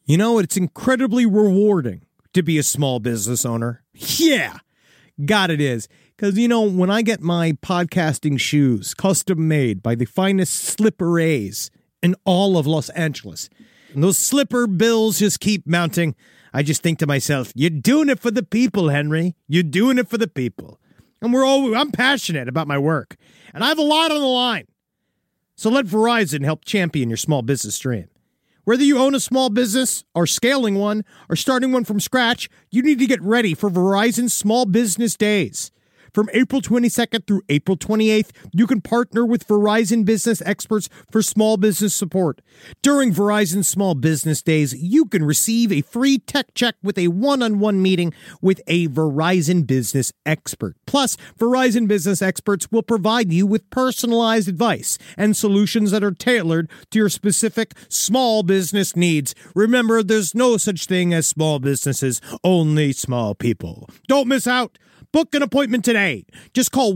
You know, it's incredibly rewarding to be a small business owner. Yeah, God, it is. Because, you know, when I get my podcasting shoes custom made by the finest slipper-a's in all of Los Angeles, and those slipper bills just keep mounting, I just think to myself, you're doing it for the people, Henry. You're doing it for the people. And I'm passionate about my work, and I have a lot on the line. So let Verizon help champion your small business dream. Whether you own a small business, or scaling one, or starting one from scratch, you need to get ready for Verizon Small Business Days. From April 22nd through April 28th, you can partner with Verizon business experts for small business support. During Verizon Small Business Days, you can receive a free tech check with a one-on-one meeting with a Verizon business expert. Plus, Verizon business experts will provide you with personalized advice and solutions that are tailored to your specific small business needs. Remember, there's no such thing as small businesses, only small people. Don't miss out. Book an appointment today. Just call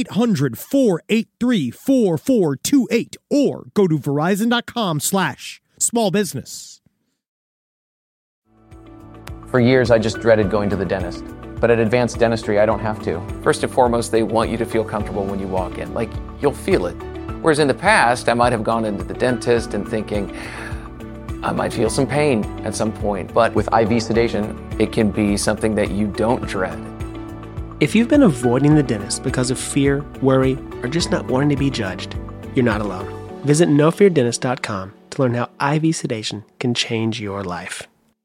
1-800-483-4428 or go to verizon.com/smallbusiness. For years, I just dreaded going to the dentist. But at Advanced Dentistry, I don't have to. First and foremost, they want you to feel comfortable when you walk in. Like, you'll feel it. Whereas in the past, I might have gone into the dentist and thinking, I might feel some pain at some point. But with IV sedation, it can be something that you don't dread. If you've been avoiding the dentist because of fear, worry, or just not wanting to be judged, you're not alone. Visit NoFearDentist.com to learn how IV sedation can change your life.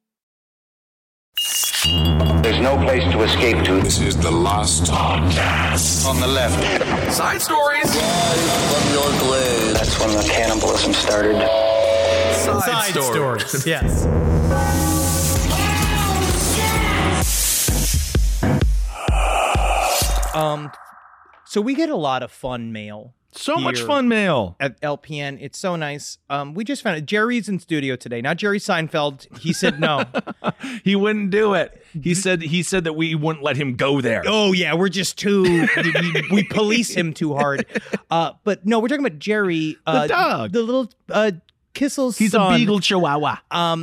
There's no place to escape to. This is the Lost Podcast. On the left. Side stories. That's when the cannibalism started. Side stories. Yes. So we get a lot of fun mail. So much fun mail at LPN. It's so nice. We just found it. Jerry's in studio today. Not Jerry Seinfeld. He said no. He wouldn't do it. He said that we wouldn't let him go there. Oh yeah, we're just too we police him too hard. But no, we're talking about Jerry, the dog, the little Kissel's He's son. a beagle chihuahua.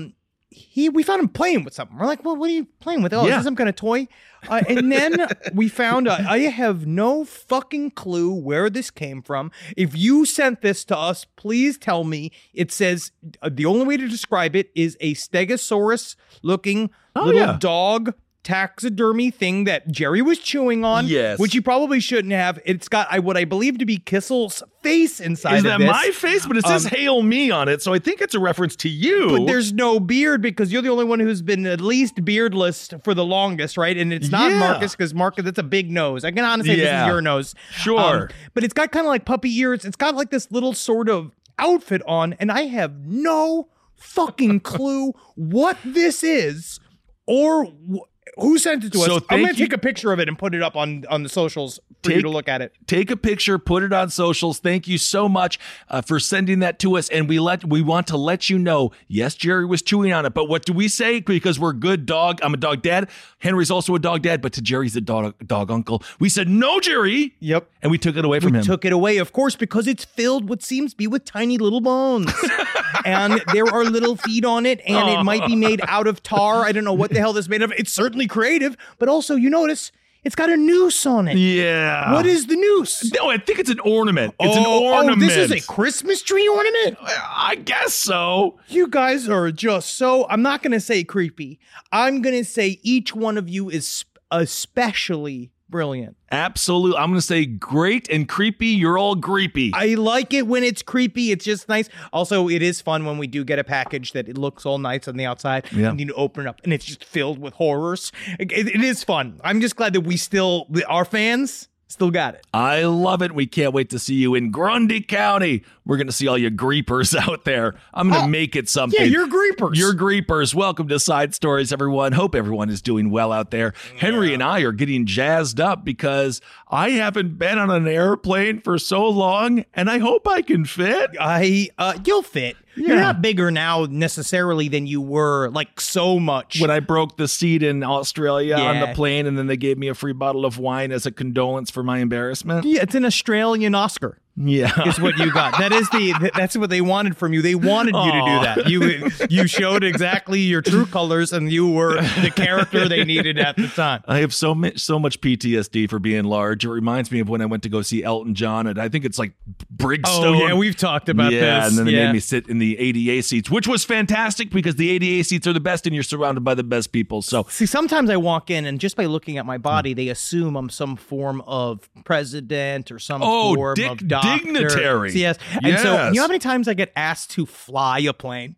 We found him playing with something. We're like, well, what are you playing with? Oh, yeah. Is this some kind of toy? And then we found, I have no fucking clue where this came from. If you sent this to us, please tell me. It says, the only way to describe it is a Stegosaurus-looking little dog taxidermy thing that Jerry was chewing on. Yes. Which you probably shouldn't have. It's got what I believe to be Kissel's face inside Is of that this. my face? But it says Hail Me on it, so I think it's a reference to you. But there's no beard because you're the only one who's been at least beardless for the longest, right? And it's not Marcus because Marcus, that's a big nose. I can honestly say this is your nose. Sure. But it's got kind of like puppy ears. It's got like this little sort of outfit on, and I have no fucking clue what this is or who sent it to us. I'm going to take a picture of it and put it up on the socials for you to look at it. Take a picture, put it on socials. Thank you so much for sending that to us. And we want to let you know, yes, Jerry was chewing on it, but what do we say? Because we're good dog. I'm a dog dad. Henry's also a dog dad, but to Jerry's a dog uncle. We said, no, Jerry. Yep. And we took it away from him. We took it away, of course, because it's filled what seems to be with tiny little bones. And there are little feet on it, and it might be made out of tar. I don't know what the hell this is made of. It's certainly creative, but also you notice it's got a noose on it. Yeah. What is the noose? No, I think it's an ornament. It's an ornament. This is a Christmas tree ornament? I guess so. You guys are just so, I'm not going to say creepy. I'm going to say each one of you is especially brilliant. Absolutely. I'm going to say great and creepy. You're all creepy. I like it when it's creepy. It's just nice. Also, it is fun when we do get a package that it looks all nice on the outside. Yeah. And you open it up and it's just filled with horrors. It is fun. I'm just glad that our fans still got it. I love it. We can't wait to see you in Grundy County. We're going to see all you greepers out there. I'm going to make it something. Yeah, you're greepers. You're greepers. Welcome to Side Stories, everyone. Hope everyone is doing well out there. Yeah. Henry and I are getting jazzed up because I haven't been on an airplane for so long, and I hope I can fit. You'll fit. Yeah. You're not bigger now necessarily than you were, like, so much. When I broke the seat in Australia on the plane, and then they gave me a free bottle of wine as a condolence for my embarrassment. Yeah, it's an Australian Oscar. Yeah. is what you got. That's what they wanted from you. They wanted you to do that. You showed exactly your true colors, and you were the character they needed at the time. I have so much PTSD for being large. It reminds me of when I went to go see Elton John, and I think it's like Brigstone. Oh yeah, we've talked about this. Yeah, and then they made me sit in the ADA seats, which was fantastic because the ADA seats are the best, and you're surrounded by the best people. So see, sometimes I walk in, and just by looking at my body, they assume I'm some form of president or some form of doctor. Dignitary. Yes. And so, you know how many times I get asked to fly a plane?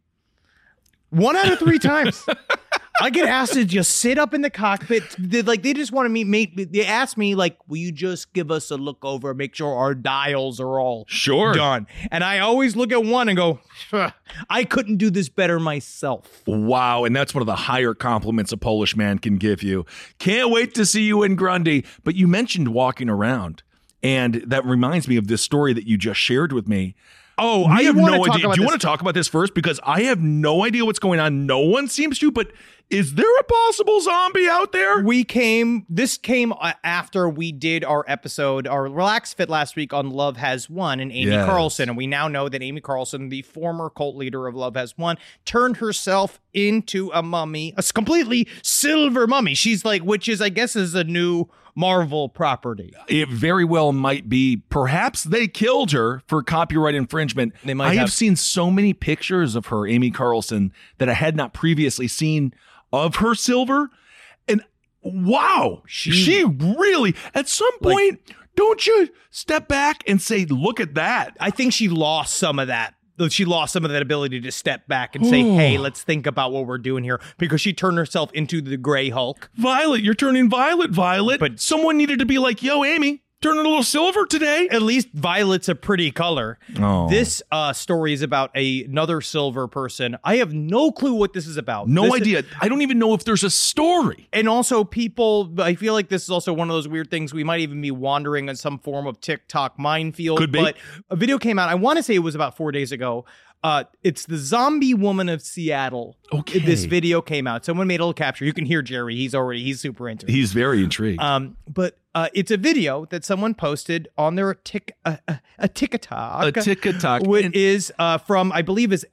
1 out of 3 times. I get asked to just sit up in the cockpit. They just want to they ask me, like, will you just give us a look over, make sure our dials are all done? And I always look at one and go, I couldn't do this better myself. Wow. And that's one of the higher compliments a Polish man can give you. Can't wait to see you in Grundy. But you mentioned walking around. And that reminds me of this story that you just shared with me. Oh, I have no idea. Do you want to talk about this first? Because I have no idea what's going on. No one seems to, but is there a possible zombie out there? This came after we did our Relax Fit last week on Love Has Won and Amy Carlson. And we now know that Amy Carlson, the former cult leader of Love Has Won, turned herself into a mummy, a completely silver mummy. She's like, which is, I guess, is a new Marvel property. It very well might be. Perhaps they killed her for copyright infringement. I have seen so many pictures of her, Amy Carlson, that I had not previously seen of her silver. And wow, she really, at some point, don't you step back and say, look at that? I think she lost some of that. She lost some of that ability to step back and say, hey, let's think about what we're doing here, because she turned herself into the Gray Hulk. Violet, you're turning Violet. But someone needed to be like, yo, Amy, turning a little silver today. At least Violet's a pretty color. Oh. This story is about another silver person. I have no clue what this is about. No idea. I don't even know if there's a story. And also I feel like this is also one of those weird things. We might even be wandering on some form of TikTok minefield. Could be. But a video came out, I want to say it was about 4 days ago. It's the Zombie Woman of Seattle. Okay. This video came out. Someone made a little capture. You can hear Jerry. He's super into it. He's very intrigued. But it's a video that someone posted on their TikTok. A TikTok. Which is from, I believe, is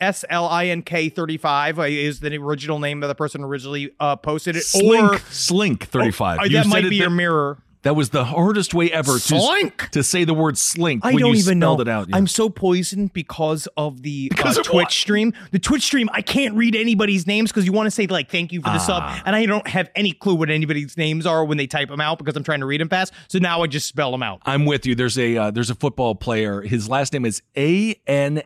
SLINK35 is the original name of the person originally posted it. Slink 35. That might be your mirror. That was the hardest way ever to say the word slink when you spelled it out. Yeah. I'm so poisoned because of the Twitch stream. The Twitch stream, I can't read anybody's names because you want to say, like, thank you for the sub. And I don't have any clue what anybody's names are when they type them out because I'm trying to read them fast. So now I just spell them out. I'm with you. There's a football player. His last name is Analzone.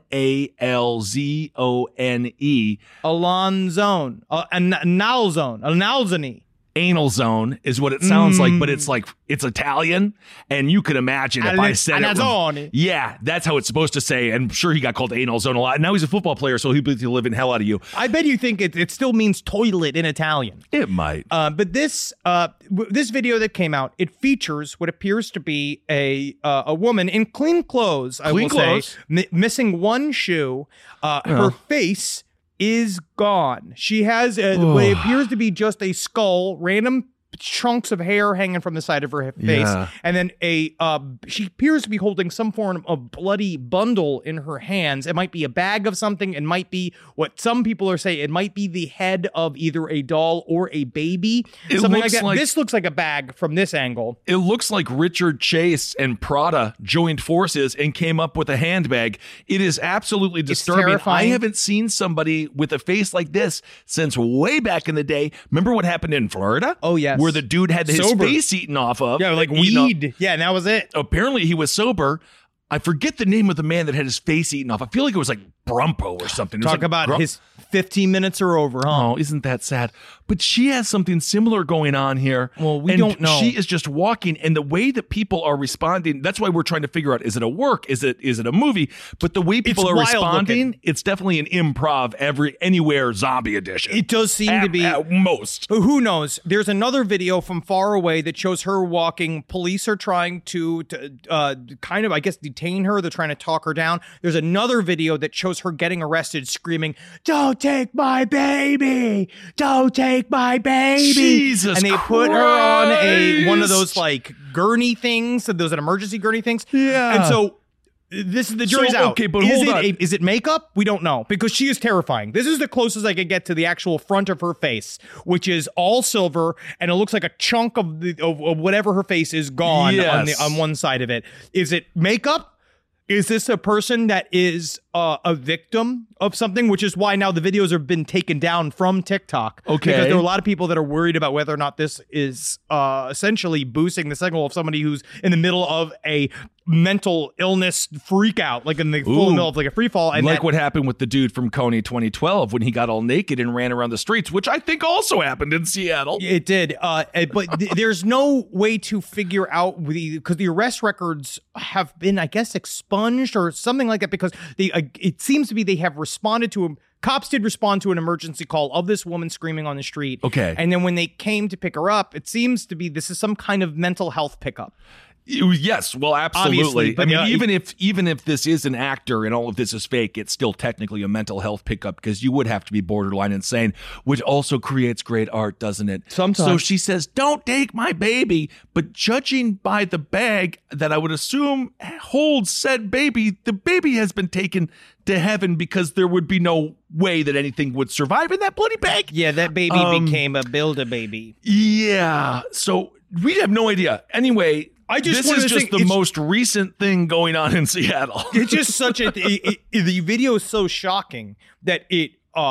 Analzone. Anal zone is what it sounds like, but it's Italian, and you can imagine if I said it. Yeah, that's how it's supposed to say. And I'm sure he got called anal zone a lot. And now he's a football player, so he'll be the living hell out of you. I bet you think it still means toilet in Italian. It might. But this video that came out, it features what appears to be a woman in clean clothes. Missing one shoe. Her face is gone. She has what appears to be just a skull, random chunks of hair hanging from the side of her face, and then she appears to be holding some form of bloody bundle in her hands. It might be a bag of something. It might be what some people are saying. It might be the head of either a doll or a baby. Something like that. This looks like a bag from this angle. It looks like Richard Chase and Prada joined forces and came up with a handbag. It is absolutely disturbing. Terrifying. I haven't seen somebody with a face like this since way back in the day. Remember what happened in Florida? Oh, yes. Where the dude had his face eaten off of. Yeah, like weed. Yeah, and that was it. Apparently he was sober. I forget the name of the man that had his face eaten off. I feel like it was like Brumpo or something. Talk about his 15 minutes are over, huh? Oh, isn't that sad? But she has something similar going on here. Well, we don't know. She is just walking, and the way that people are responding, that's why we're trying to figure out, is it a work? Is it a movie? But the way people are responding, it's definitely an improv anywhere zombie edition. It does seem to be. At most. But who knows? There's another video from far away that shows her walking. Police are trying to kind of, I guess, detain her. They're trying to talk her down. There's another video that shows her getting arrested, screaming, "Don't take my baby! Don't take my baby!" Jesus And they put her on one of those like gurney things, those emergency gurney things. Yeah. And so This is the jury's So, out. okay, but hold on. Is it makeup? We don't know because she is terrifying. This is the closest I could get to the actual front of her face, which is all silver, and it looks like a chunk of whatever her face is gone on one side of it. Is it makeup? Is this a person that is a victim of something, which is why now the videos have been taken down from TikTok? Okay. Because there are a lot of people that are worried about whether or not this is essentially boosting the signal of somebody who's in the middle of a mental illness freak out, like in the full middle of like a free fall. And like what happened with the dude from Coney 2012 when he got all naked and ran around the streets, which I think also happened in Seattle. It did. But there's no way to figure out because the arrest records have been, I guess, expunged or something like that because it seems to be they have responded to cops did respond to an emergency call of this woman screaming on the street. Okay. And then when they came to pick her up, it seems to be this is some kind of mental health pickup. Yes, well, absolutely. Obviously, but I mean, even if this is an actor and all of this is fake, it's still technically a mental health pickup because you would have to be borderline insane, which also creates great art, doesn't it? Sometimes. So she says, "Don't take my baby," but judging by the bag that I would assume holds said baby, the baby has been taken to heaven because there would be no way that anything would survive in that bloody bag. Yeah, that baby became a Build-A-Baby. Yeah, so we have no idea. Anyway. This is just the most recent thing going on in Seattle. It's just such the video is so shocking that it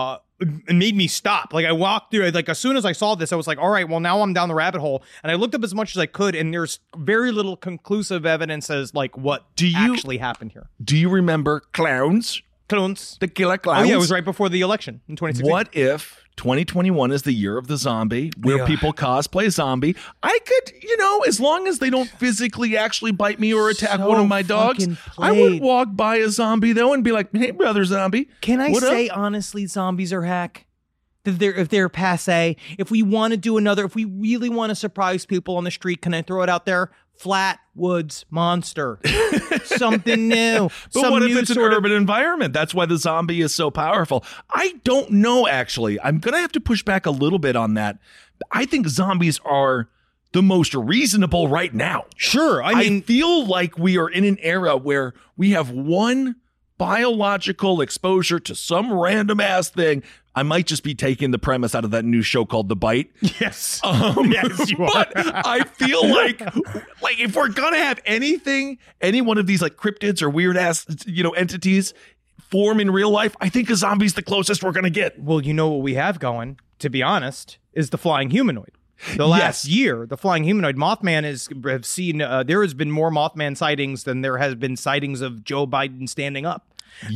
made me stop. Like I walked through it, like as soon as I saw this, I was like, all right, well now I'm down the rabbit hole. And I looked up as much as I could, and there's very little conclusive evidence as like what actually happened here. Do you remember Clowns? Clowns. The Killer Clowns? Oh yeah, it was right before the election in 2016. What if 2021 is the year of the zombie, where people cosplay zombie? I could, as long as they don't physically actually bite me or attack one of my dogs, I would walk by a zombie though and be like, "Hey, brother zombie." Can I say honestly, zombies are hack? If they're passe, if we want to do another, if we really want to surprise people on the street, can I throw it out there? Flatwoods Monster. Something new. But what if it's an urban environment? That's why the zombie is so powerful. I don't know, actually. I'm going to have to push back a little bit on that. I think zombies are the most reasonable right now. Sure. I feel like we are in an era where we have one biological exposure to some random ass thing. I might just be taking the premise out of that new show called The Bite. Yes. Yes, you are. But I feel like if we're gonna have any one of these like cryptids or weird ass entities form in real life, I think a zombie's the closest we're gonna get. Well, you know what we have going, to be honest, is the flying humanoid. The last year, the flying humanoid Mothman have seen. There has been more Mothman sightings than there has been sightings of Joe Biden standing up.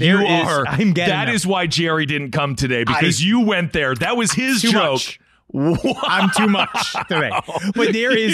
That is why Jerry didn't come today, because you went there. That was his joke. I'm too much today. But there is,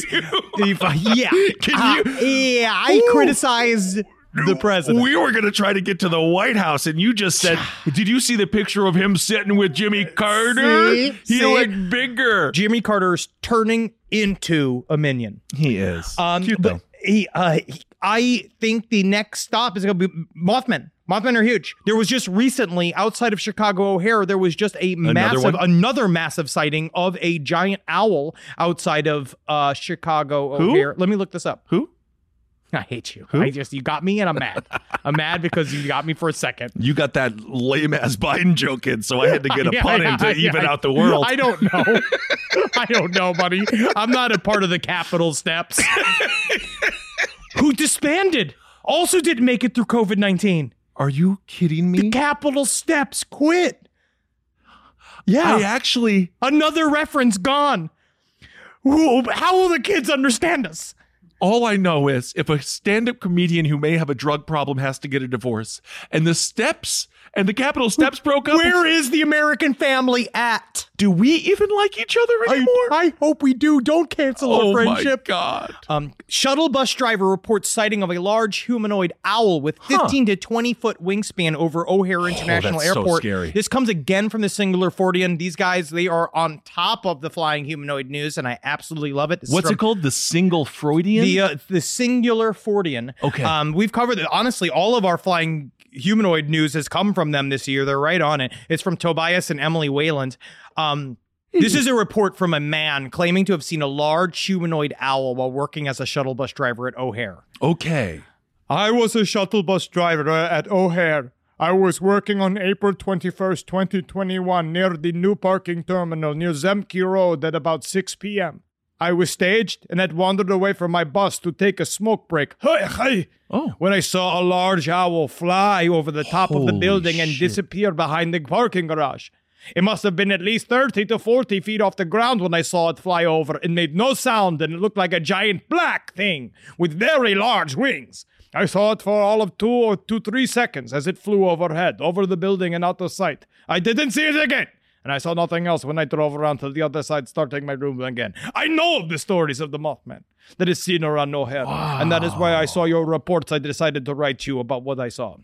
I criticize the president. We were going to try to get to the White House, and you just said, did you see the picture of him sitting with Jimmy Carter? He looked bigger. Jimmy Carter's turning into a minion. He is. Cute, though. I think the next stop is going to be Mothman. Mothman are huge. There was just recently, outside of Chicago O'Hare, there was just another massive sighting of a giant owl outside of Chicago O'Hare. Let me look this up. Who? I hate you. Who? You got me and I'm mad. I'm mad because you got me for a second. You got that lame ass Biden joke in, so I had to get a pun in to even out the world. I don't know. I don't know, buddy. I'm not a part of the Capitol steps. Who disbanded. Also didn't make it through COVID-19. Are you kidding me? The Capitol steps quit. Yeah. Another reference gone. How will the kids understand us? All I know is if a stand-up comedian who may have a drug problem has to get a divorce, and the steps and the Capitol steps broke up. Where is the American family at? Do we even like each other anymore? I hope we do. Don't cancel our friendship. Oh my God. Shuttle bus driver reports sighting of a large humanoid owl with 15 to 20 foot wingspan over O'Hare International Airport. So scary. This comes again from the Singular Fortean. These guys, they are on top of the flying humanoid news, and I absolutely love it. What's it called? The Single Freudian? The Singular Fortean. Okay. We've covered it. Honestly, all of our flying humanoid news has come from them this year. They're right on it. It's from Tobias and Emily Wayland. This is a report from a man claiming to have seen a large humanoid owl while working as a shuttle bus driver at O'Hare. Okay. I was a shuttle bus driver at O'Hare. I was working on April 21st, 2021, near the new parking terminal near Zemke Road at about 6 p.m. I was staged and had wandered away from my bus to take a smoke break. When I saw a large owl fly over the top of the building and disappear behind the parking garage. It must have been at least 30 to 40 feet off the ground when I saw it fly over. It made no sound and it looked like a giant black thing with very large wings. I saw it for all of 2 or 3 seconds as it flew overhead, over the building and out of sight. I didn't see it again. And I saw nothing else when I drove around to the other side, starting my room again. I know of the stories of the Mothman that is seen around O'Hare. Wow. And that is why I saw your reports. I decided to write you about what I saw.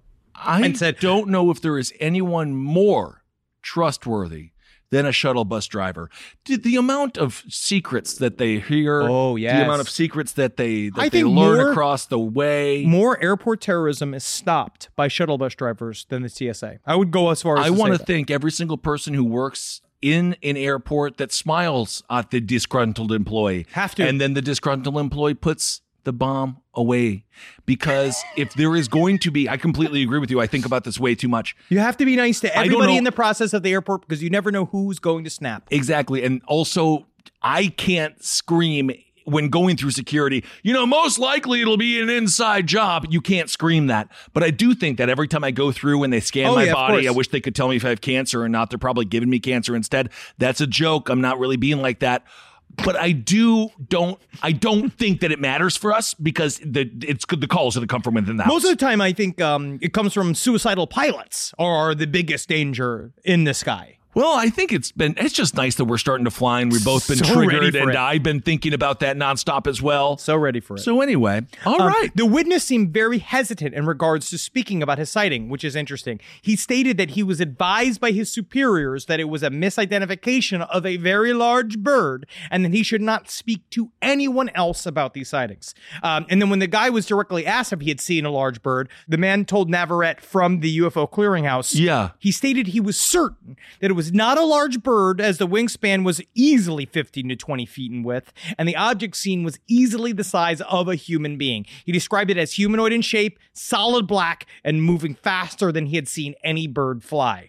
I don't know if there is anyone more trustworthy than a shuttle bus driver. The amount of secrets that they hear, the amount of secrets that they learn across the way. More airport terrorism is stopped by shuttle bus drivers than the TSA. I would go as far as I want to thank every single person who works in an airport that smiles at the disgruntled employee. Have to. And then the disgruntled employee puts the bomb away, because if there is going to be, I completely agree with you. I think about this way too much. You have to be nice to everybody in the process of the airport, because you never know who's going to snap. Exactly. And also, I can't scream when going through security, most likely it'll be an inside job. You can't scream that. But I do think that every time I go through and they scan my body, I wish they could tell me if I have cancer or not. They're probably giving me cancer instead. That's a joke. I'm not really being like that. But I don't think that it matters for us, because the calls that come from within the house. Most of the time, I think it comes from suicidal pilots are the biggest danger in the sky. Well, I think it's just nice that we're starting to fly, and we've both been triggered, and I've been thinking about that nonstop as well. So ready for it. So anyway, all right. The witness seemed very hesitant in regards to speaking about his sighting, which is interesting. He stated that he was advised by his superiors that it was a misidentification of a very large bird, and that he should not speak to anyone else about these sightings. And then when the guy was directly asked if he had seen a large bird, the man told Navarrete from the UFO Clearinghouse, he stated he was certain that it was not a large bird, as the wingspan was easily 15 to 20 feet in width, and the object seen was easily the size of a human being. He described it as humanoid in shape, solid black, and moving faster than he had seen any bird fly.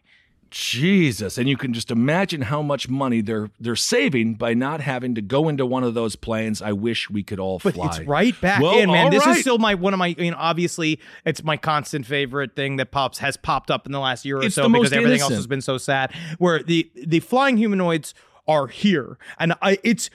Jesus. And you can just imagine how much money they're saving by not having to go into one of those planes. I wish we could all fly. But it's right back in, man. This is still one of my, obviously it's my constant favorite thing that has popped up in the last year or so, because everything else has been so sad, where the flying humanoids are here. And it's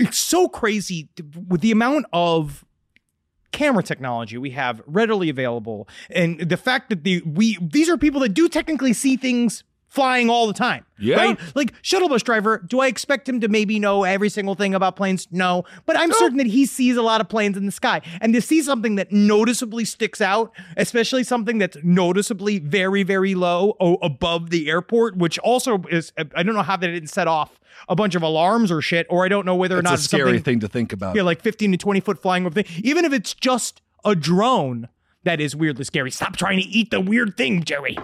so crazy with the amount of camera technology we have readily available, and the fact that these are people that do technically see things flying all the time. Yeah. Right? Like, shuttle bus driver, do I expect him to maybe know every single thing about planes? No. But I'm certain that he sees a lot of planes in the sky. And to see something that noticeably sticks out, especially something that's noticeably very, very low above the airport, which also is, I don't know how that didn't set off a bunch of alarms or shit, or I don't know whether or not it's a scary thing to think about. Yeah, like 15 to 20 foot flying over thing. Even if it's just a drone, that is weirdly scary. Stop trying to eat the weird thing, Jerry.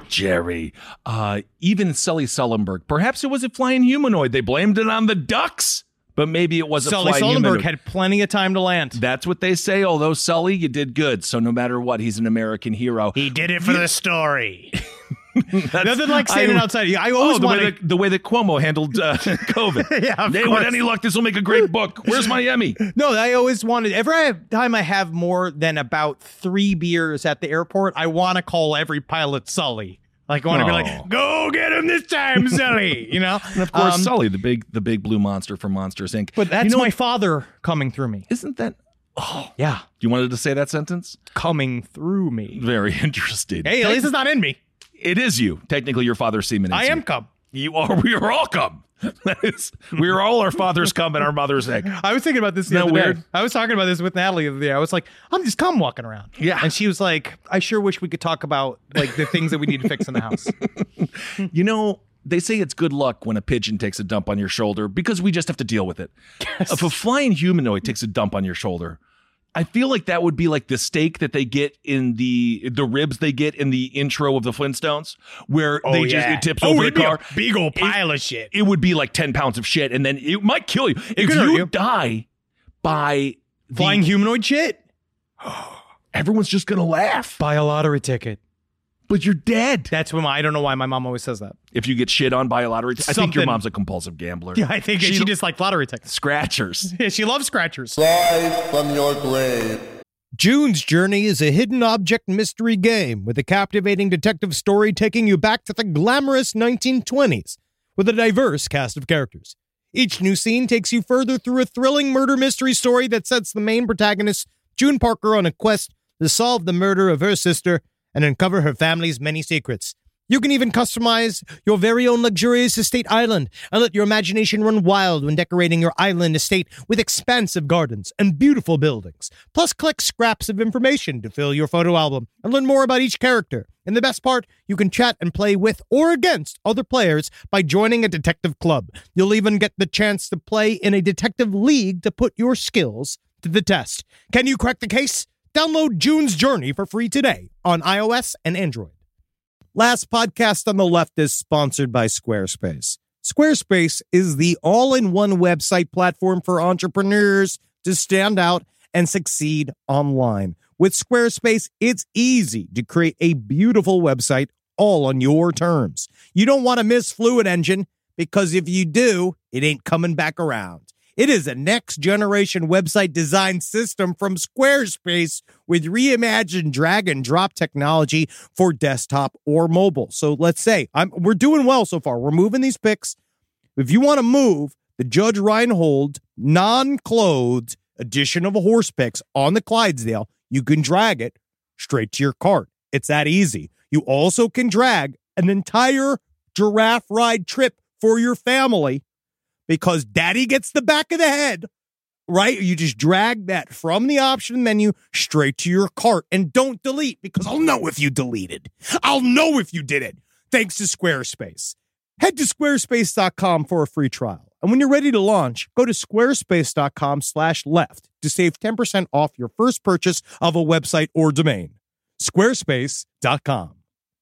Even Sully Sullenberg. Perhaps it was a flying humanoid. They blamed it on the ducks, but maybe it was a flying humanoid. Sully Sullenberg had plenty of time to land. That's what they say. Although, Sully, you did good. So no matter what, he's an American hero. He did it for the story. Nothing like standing outside. I always wanted the way that Cuomo handled COVID. Yeah, hey, with any luck, this will make a great book. Where's my Emmy? No, I always wanted. Every time I have more than about 3 beers at the airport, I want to call every pilot Sully. Like, I want to be like, go get him this time, Sully. And of course, Sully, the big blue monster from Monsters Inc. But that's my father coming through me. Isn't that? Oh, yeah. You wanted to say that sentence? Coming through me. Very interesting. Hey, at least it's not in me. It is you. Technically, your father's semen is I am cum. You are. We are all cum. We are all our father's cum and our mother's egg. I was thinking about this the other day. I was talking about this with Natalie the other day. I was like, I'm just cum walking around. Yeah. And she was like, I sure wish we could talk about like the things that we need to fix in the house. They say it's good luck when a pigeon takes a dump on your shoulder, because we just have to deal with it. Yes. If a flying humanoid takes a dump on your shoulder, I feel like that would be like the steak that they get in the ribs they get in the intro of the Flintstones, where it tips over the car. A big old pile of shit. It would be like 10 pounds of shit, and then it might kill you. If you die by flying humanoid shit. everyone's just going to laugh. Buy a lottery ticket. But you're dead. That's when I don't know why my mom always says that. If you get shit on by a lottery ticket. I think your Something- mom's a compulsive gambler. Yeah, I think she just liked lottery tickets. Scratchers. Yeah, she loves scratchers. Live from your grave. June's Journey is a hidden object mystery game with a captivating detective story taking you back to the glamorous 1920s with a diverse cast of characters. Each new scene takes you further through a thrilling murder mystery story that sets the main protagonist, June Parker, on a quest to solve the murder of her sister and uncover her family's many secrets. You can even customize your very own luxurious estate island and let your imagination run wild when decorating your island estate with expansive gardens and beautiful buildings. Plus, collect scraps of information to fill your photo album and learn more about each character. And the best part, you can chat and play with or against other players by joining a detective club. You'll even get the chance to play in a detective league to put your skills to the test. Can you crack the case? Download June's Journey for free today on iOS and Android. Last Podcast on the Left is sponsored by Squarespace. Squarespace is the all-in-one website platform for entrepreneurs to stand out and succeed online. With Squarespace, it's easy to create a beautiful website all on your terms. You don't want to miss Fluid Engine because if you do, it ain't coming back around. It is a next-generation website design system from Squarespace with reimagined drag-and-drop technology for desktop or mobile. So let's say we're doing well so far. We're moving these pics. If you want to move the Judge Reinhold non-clothed edition of a horse picks on the Clydesdale, you can drag it straight to your cart. It's that easy. You also can drag an entire giraffe ride trip for your family because daddy gets the back of the head, right? You just drag that from the option menu straight to your cart and don't delete because I'll know if you deleted. I'll know if you did it. Thanks to Squarespace. Head to squarespace.com for a free trial. And when you're ready to launch, go to squarespace.com/left to save 10% off your first purchase of a website or domain. Squarespace.com.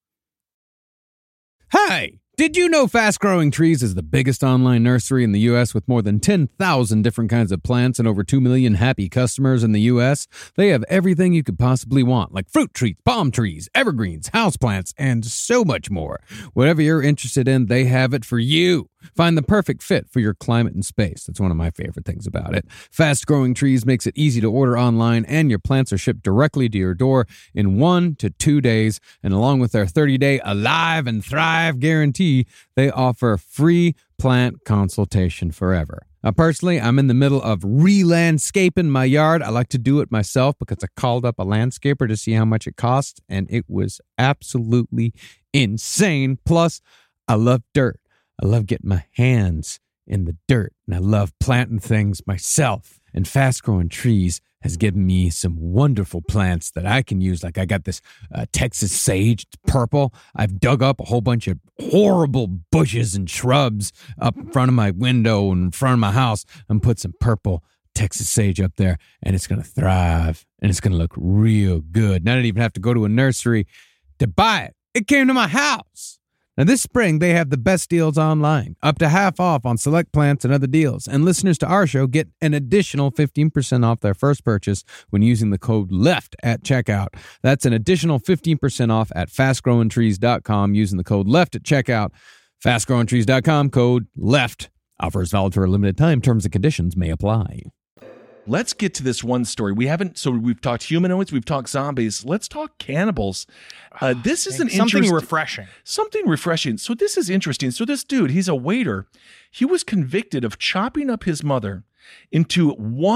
Hey! Did you know Fast Growing Trees is the biggest online nursery in the U.S. with more than 10,000 different kinds of plants and over 2 million happy customers in the U.S.? They have everything you could possibly want, like fruit trees, palm trees, evergreens, houseplants, and so much more. Whatever you're interested in, they have it for you. Find the perfect fit for your climate and space. That's one of my favorite things about it. Fast Growing Trees makes it easy to order online, and your plants are shipped directly to your door in 1 to 2 days. And along with their 30-day Alive and Thrive guarantee, they offer free plant consultation forever. Now, personally, I'm in the middle of re-landscaping my yard. I like to do it myself because I called up a landscaper to see how much it costs, and it was absolutely insane. Plus, I love dirt. I love getting my hands in the dirt, and I love planting things myself. And Fast Growing Trees has given me some wonderful plants that I can use. Like I got this Texas sage, it's purple. I've dug up a whole bunch of horrible bushes and shrubs up in front of my window and in front of my house and put some purple Texas sage up there, and it's going to thrive, and it's going to look real good. And I didn't even have to go to a nursery to buy it. It came to my house. Now, this spring, they have the best deals online, up to half off on select plants and other deals. And listeners to our show get an additional 15% off their first purchase when using the code LEFT at checkout. That's an additional 15% off at fastgrowingtrees.com using the code LEFT at checkout. Fastgrowingtrees.com, code LEFT. Offers valid for a limited time. Terms and conditions may apply. Let's get to this one story. We've talked humanoids, we've talked zombies. Let's talk cannibals. This is Something refreshing. Something refreshing. So this is interesting. So this dude, he's a waiter. He was convicted of chopping up his mother into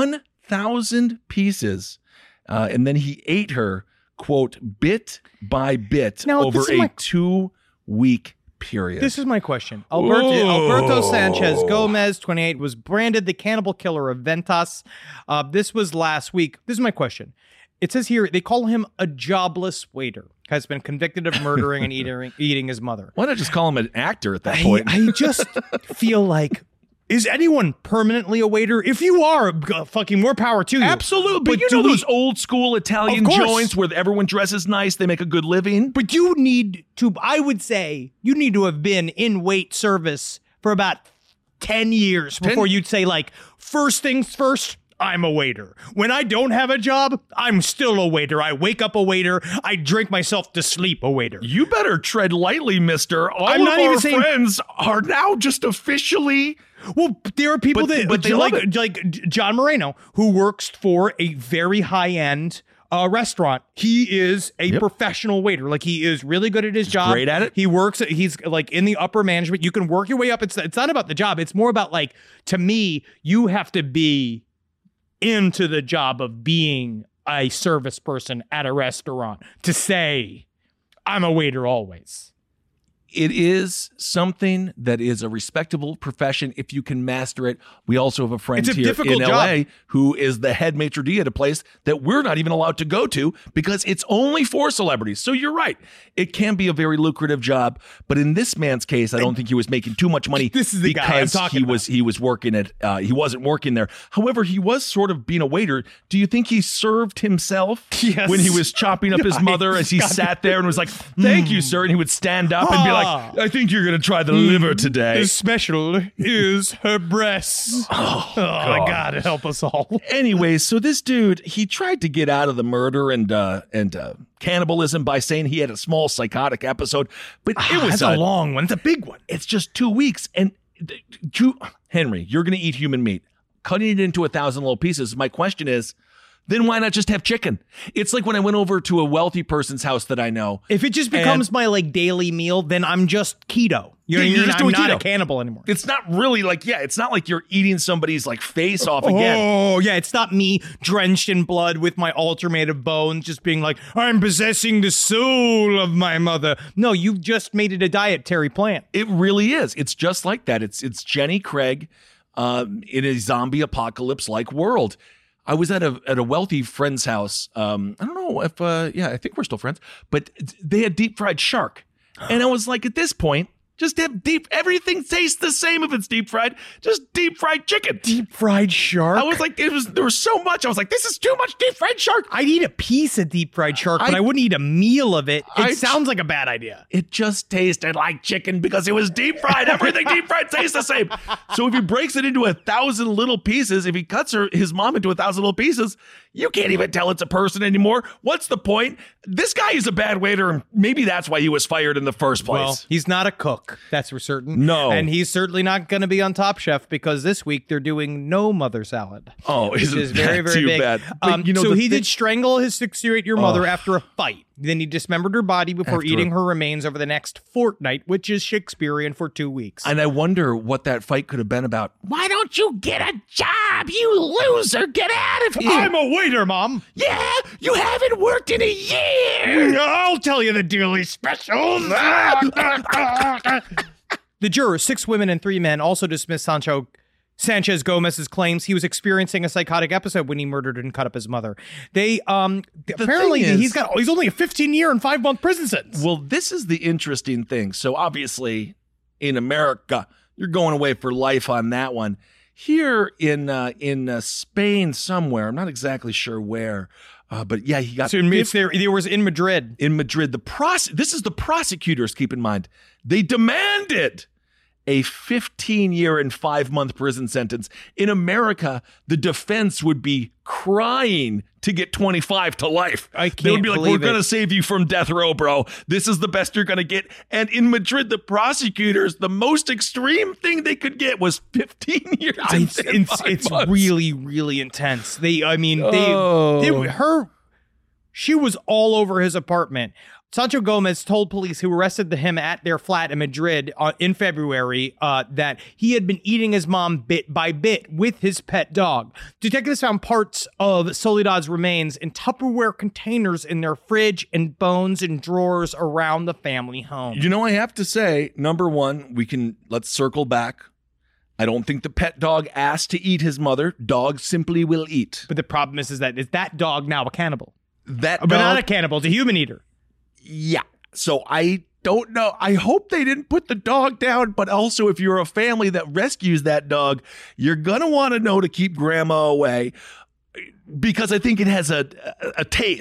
1,000 pieces, and then he ate her, quote, bit by bit over a 2-week period. This is my question. Alberto Sanchez Gomez, 28, was branded the cannibal killer of Ventas. This was last week. This is my question. It says here they call him a jobless waiter. Has been convicted of murdering and eating his mother. Why not just call him an actor at that point? I just feel like, is anyone permanently a waiter? If you are, fucking more power to you. Absolutely. But you know those old school Italian joints where everyone dresses nice, they make a good living? But you need to, I would say, you need to have been in wait service for about 10 years before you'd say, like, first things first, I'm a waiter. When I don't have a job, I'm still a waiter. I wake up a waiter. I drink myself to sleep a waiter. You better tread lightly, mister. All I'm of not our even saying- friends are now just officially... Well, there are people But they love it. like John Moreno, who works for a very high-end restaurant. He is a professional waiter. Like, he is really good at his job. Great at it. He's like in the upper management. You can work your way up. It's not about the job. It's more about, like, to me, you have to be into the job of being a service person at a restaurant to say, I'm a waiter always. It is something that is a respectable profession if you can master it. We also have a friend It's a here difficult in LA job. who is the head maitre d' at a place that we're not even allowed to go to because it's only for celebrities. So you're right. It can be a very lucrative job. But in this man's case, I don't think he was making too much money This is the guy I'm because talking about. he was working at he wasn't working there. However, he was sort of being a waiter. Do you think he served himself Yes. when he was chopping up his mother as he sat there and was like, "Thank you, sir," and he would stand up and be like, "I think you're going to try the liver today." The special is her breasts. Oh, God, help us all. Anyways, so this dude, he tried to get out of the murder and cannibalism by saying he had a small psychotic episode, but it was That's a long one. It's a big one. It's just 2 weeks. And Henry, you're going to eat human meat. Cutting it into 1,000 little pieces. My question is, then why not just have chicken? It's like when I went over to a wealthy person's house that I know. If it just becomes my like daily meal, then I'm just keto. You know what I You're mean? just I'm doing not a keto. cannibal anymore. It's not really like, it's not like you're eating somebody's like face off again. Oh, yeah. It's not me drenched in blood with my altar made of bones, just being like, I'm possessing the soul of my mother. No, you've just made it a dietary plant. It really is. It's just like that. It's Jenny Craig in a zombie apocalypse like world. I was at a wealthy friend's house. I don't know if I think we're still friends, but they had deep fried shark, and I was like, at this point, just have everything tastes the same if it's deep fried. Just deep fried chicken. Deep fried shark? I was like, there was so much. I was like, this is too much deep fried shark. I'd eat a piece of deep fried shark, but I wouldn't eat a meal of it. It sounds like a bad idea. It just tasted like chicken because it was deep fried. Everything deep fried tastes the same. So if he breaks it into 1,000 little pieces, if he cuts his mom into 1,000 little pieces, you can't even tell it's a person anymore. What's the point? This guy is a bad waiter, and maybe that's why he was fired in the first place. Well, he's not a cook. That's for certain. No. And he's certainly not going to be on Top Chef because this week they're doing no mother salad. Oh, which isn't is very, that very too big. bad? But, So he did strangle his 6-year-old mother after a fight. Then he dismembered her body before After eating a- her remains over the next fortnight, which is Shakespearean for 2 weeks. And I wonder what that fight could have been about. Why don't you get a job, you loser? Get out of here. I'm a waiter, Mom. Yeah, you haven't worked in a year. I'll tell you the daily specials. The jurors, 6 women and 3 men, also dismissed Sanchez Gomez's claims he was experiencing a psychotic episode when he murdered and cut up his mother. They apparently thing is- he's only a 15-year and 5-month prison sentence. Well, this is the interesting thing. So obviously, in America, you're going away for life on that one. Here in Spain somewhere, I'm not exactly sure where, but yeah, he got. So it was in Madrid. In Madrid, this is the prosecutors. Keep in mind, they demanded a 15-year and 5-month prison sentence. In America, the defense would be crying to get 25 to life. I They would can't be like, we're believe going to it. save you from death row, bro. This is the best you're going to get. And in Madrid, the prosecutors, the most extreme thing they could get was 15 years and 5 It's months. really, really intense. She was all over his apartment. Sancho Gomez told police who arrested him at their flat in Madrid in February that he had been eating his mom bit by bit with his pet dog. Detectives found parts of Soledad's remains in Tupperware containers in their fridge and bones in drawers around the family home. You know, I have to say, number one, let's circle back. I don't think the pet dog asked to eat his mother. Dog simply will eat. But the problem is that dog now a cannibal? That But dog, not a cannibal, it's a human eater. yeah. So I don't know. I hope they didn't put the dog down, but also if you're a family that rescues that dog, you're going to want to know to keep grandma away because I think it has a taste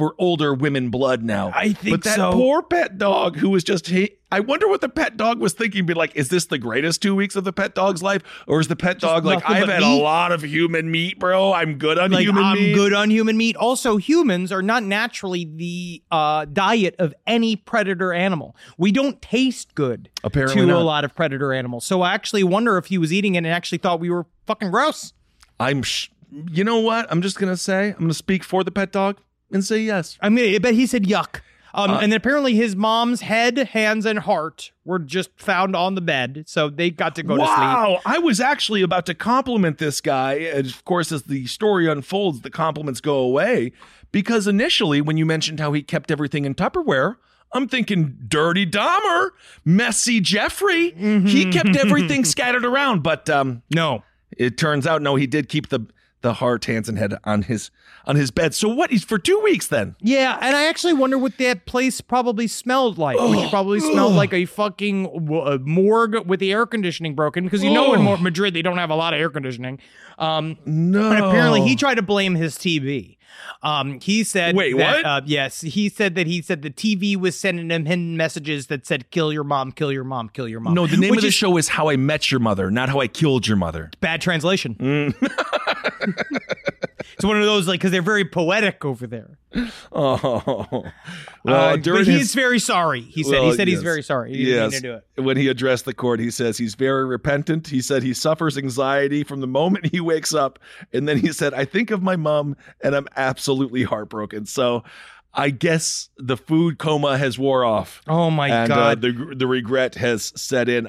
for older women blood now. I think But that so. poor pet dog who was just, I wonder what the pet dog was thinking. Be like, is this the greatest 2 weeks of the pet dog's life? Or is the pet dog like, nothing I've but had meat? a lot of human meat, bro. I'm good on Like, human I'm meat. good on human meat. Also, humans are not naturally the diet of any predator animal. We don't taste good Apparently to not. a lot of predator animals. So I actually wonder if he was eating it and actually thought we were fucking gross. You know what? I'm just going to speak for the pet dog and say yes. I mean, I bet he said yuck. And then apparently his mom's head, hands, and heart were just found on the bed. So they got to go to sleep. Wow. I was actually about to compliment this guy. And of course, as the story unfolds, the compliments go away. Because initially, when you mentioned how he kept everything in Tupperware, I'm thinking Dirty Dahmer, Messy Jeffrey. He kept everything scattered around. But No. it turns out, no, he did keep the heart, hands, and head on his bed. So what? He's for 2 weeks then. Yeah, and I actually wonder what that place probably smelled like. Which probably smelled like a fucking morgue with the air conditioning broken. Because in Madrid, they don't have a lot of air conditioning. No. And apparently he tried to blame his TV. He said, Wait, that, what? Yes, he said the TV was sending him hidden messages that said, kill your mom, kill your mom, kill your mom. No, the name Which of the is show is How I Met Your Mother, not How I Killed Your Mother. bad translation. It's one of those, like, because they're very poetic over there. Oh. Well, but he's very sorry. He said he's very sorry. He didn't mean to do it. When he addressed the court, he says he's very repentant. He said he suffers anxiety from the moment he wakes up. And then he said, I think of my mom and I'm absolutely heartbroken. So I guess the food coma has wore off. Oh my God. The regret has set in.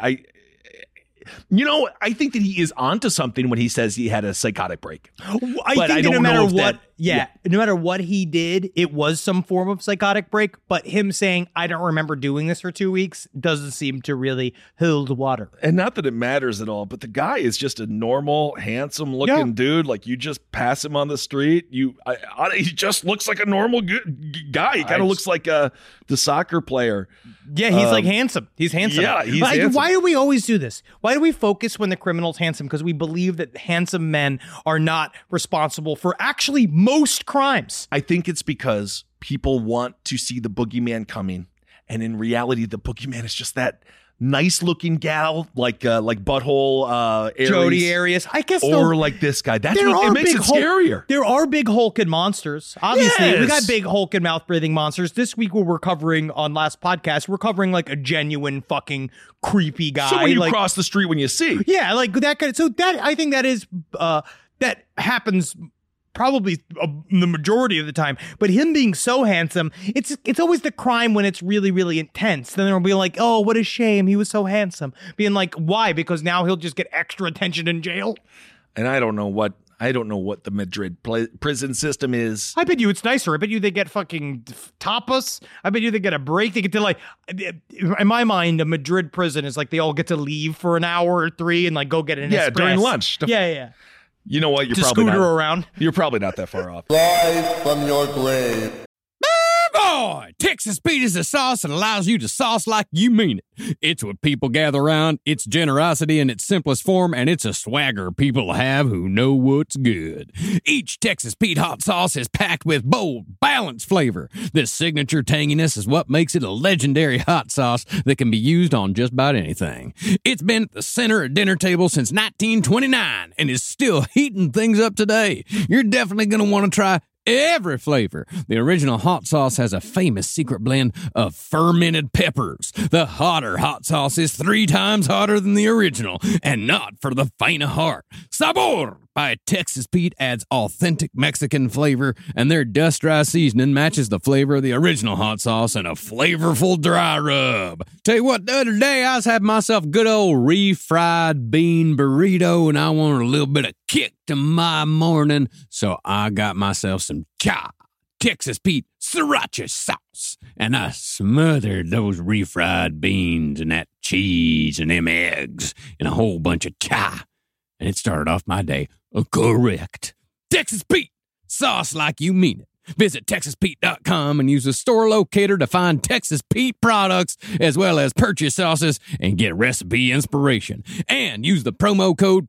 I think that he is onto something when he says he had a psychotic break. I But think I that don't no matter know if what, that- no matter what he did, it was some form of psychotic break. But him saying, I don't remember doing this for 2 weeks doesn't seem to really hold water. And not that it matters at all, but the guy is just a normal, handsome looking dude. Like you just pass him on the street. He just looks like a normal guy. He kind of looks like the soccer player. Yeah, he's like handsome. He's handsome. Yeah, he's Like, handsome. why do we always do this? Why do we focus when the criminal's handsome? Because we believe that handsome men are not responsible for actually most crimes. I think it's because people want to see the boogeyman coming. And in reality, the boogeyman is just that nice looking gal, like butthole Aries. Jody Arias. I guess or like this guy. That's what it makes it scarier. There are big hulking monsters. Obviously, we got Yes. big hulk and mouth breathing monsters. This week, what we're covering on last podcast, we're covering like a genuine fucking creepy guy. So when you like, cross the street when you see. yeah, like that kind of, so that, I think that is, that happens probably the majority of the time, but him being so handsome, it's always the crime when it's really, really intense. Then they'll be like, oh, what a shame, he was so handsome. Being like, why? Because now he'll just get extra attention in jail. And I don't know what the Madrid prison system is. I bet you it's nicer. I bet you they get fucking tapas. I bet you they get a break. They get to like, in my mind, a Madrid prison is like they all get to leave for an hour or 3 and like go get an espresso. During lunch. Yeah. You know what? You're To probably scooter not, around. You're probably not that far off. Live from your grave. Boy, Texas Pete is a sauce that allows you to sauce like you mean it. It's what people gather around, it's generosity in its simplest form, and it's a swagger people have who know what's good. Each Texas Pete hot sauce is packed with bold, balanced flavor. This signature tanginess is what makes it a legendary hot sauce that can be used on just about anything. It's been at the center of dinner tables since 1929 and is still heating things up today. You're definitely going to want to try every flavor. The original hot sauce has a famous secret blend of fermented peppers. The hotter hot sauce is 3 times hotter than the original, and not for the faint of heart. Sabor by Texas Pete adds authentic Mexican flavor, and their dust dry seasoning matches the flavor of the original hot sauce in a flavorful dry rub. Tell you what, the other day I was having myself a good old refried bean burrito, and I wanted a little bit of kick to my morning, so I got myself some Texas Pete sriracha sauce, and I smothered those refried beans and that cheese and them eggs and a whole bunch of chai, and it started off my day correct. Texas Pete, sauce like you mean it. Visit TexasPete.com and use the store locator to find Texas Pete products as well as purchase sauces and get recipe inspiration. And use the promo code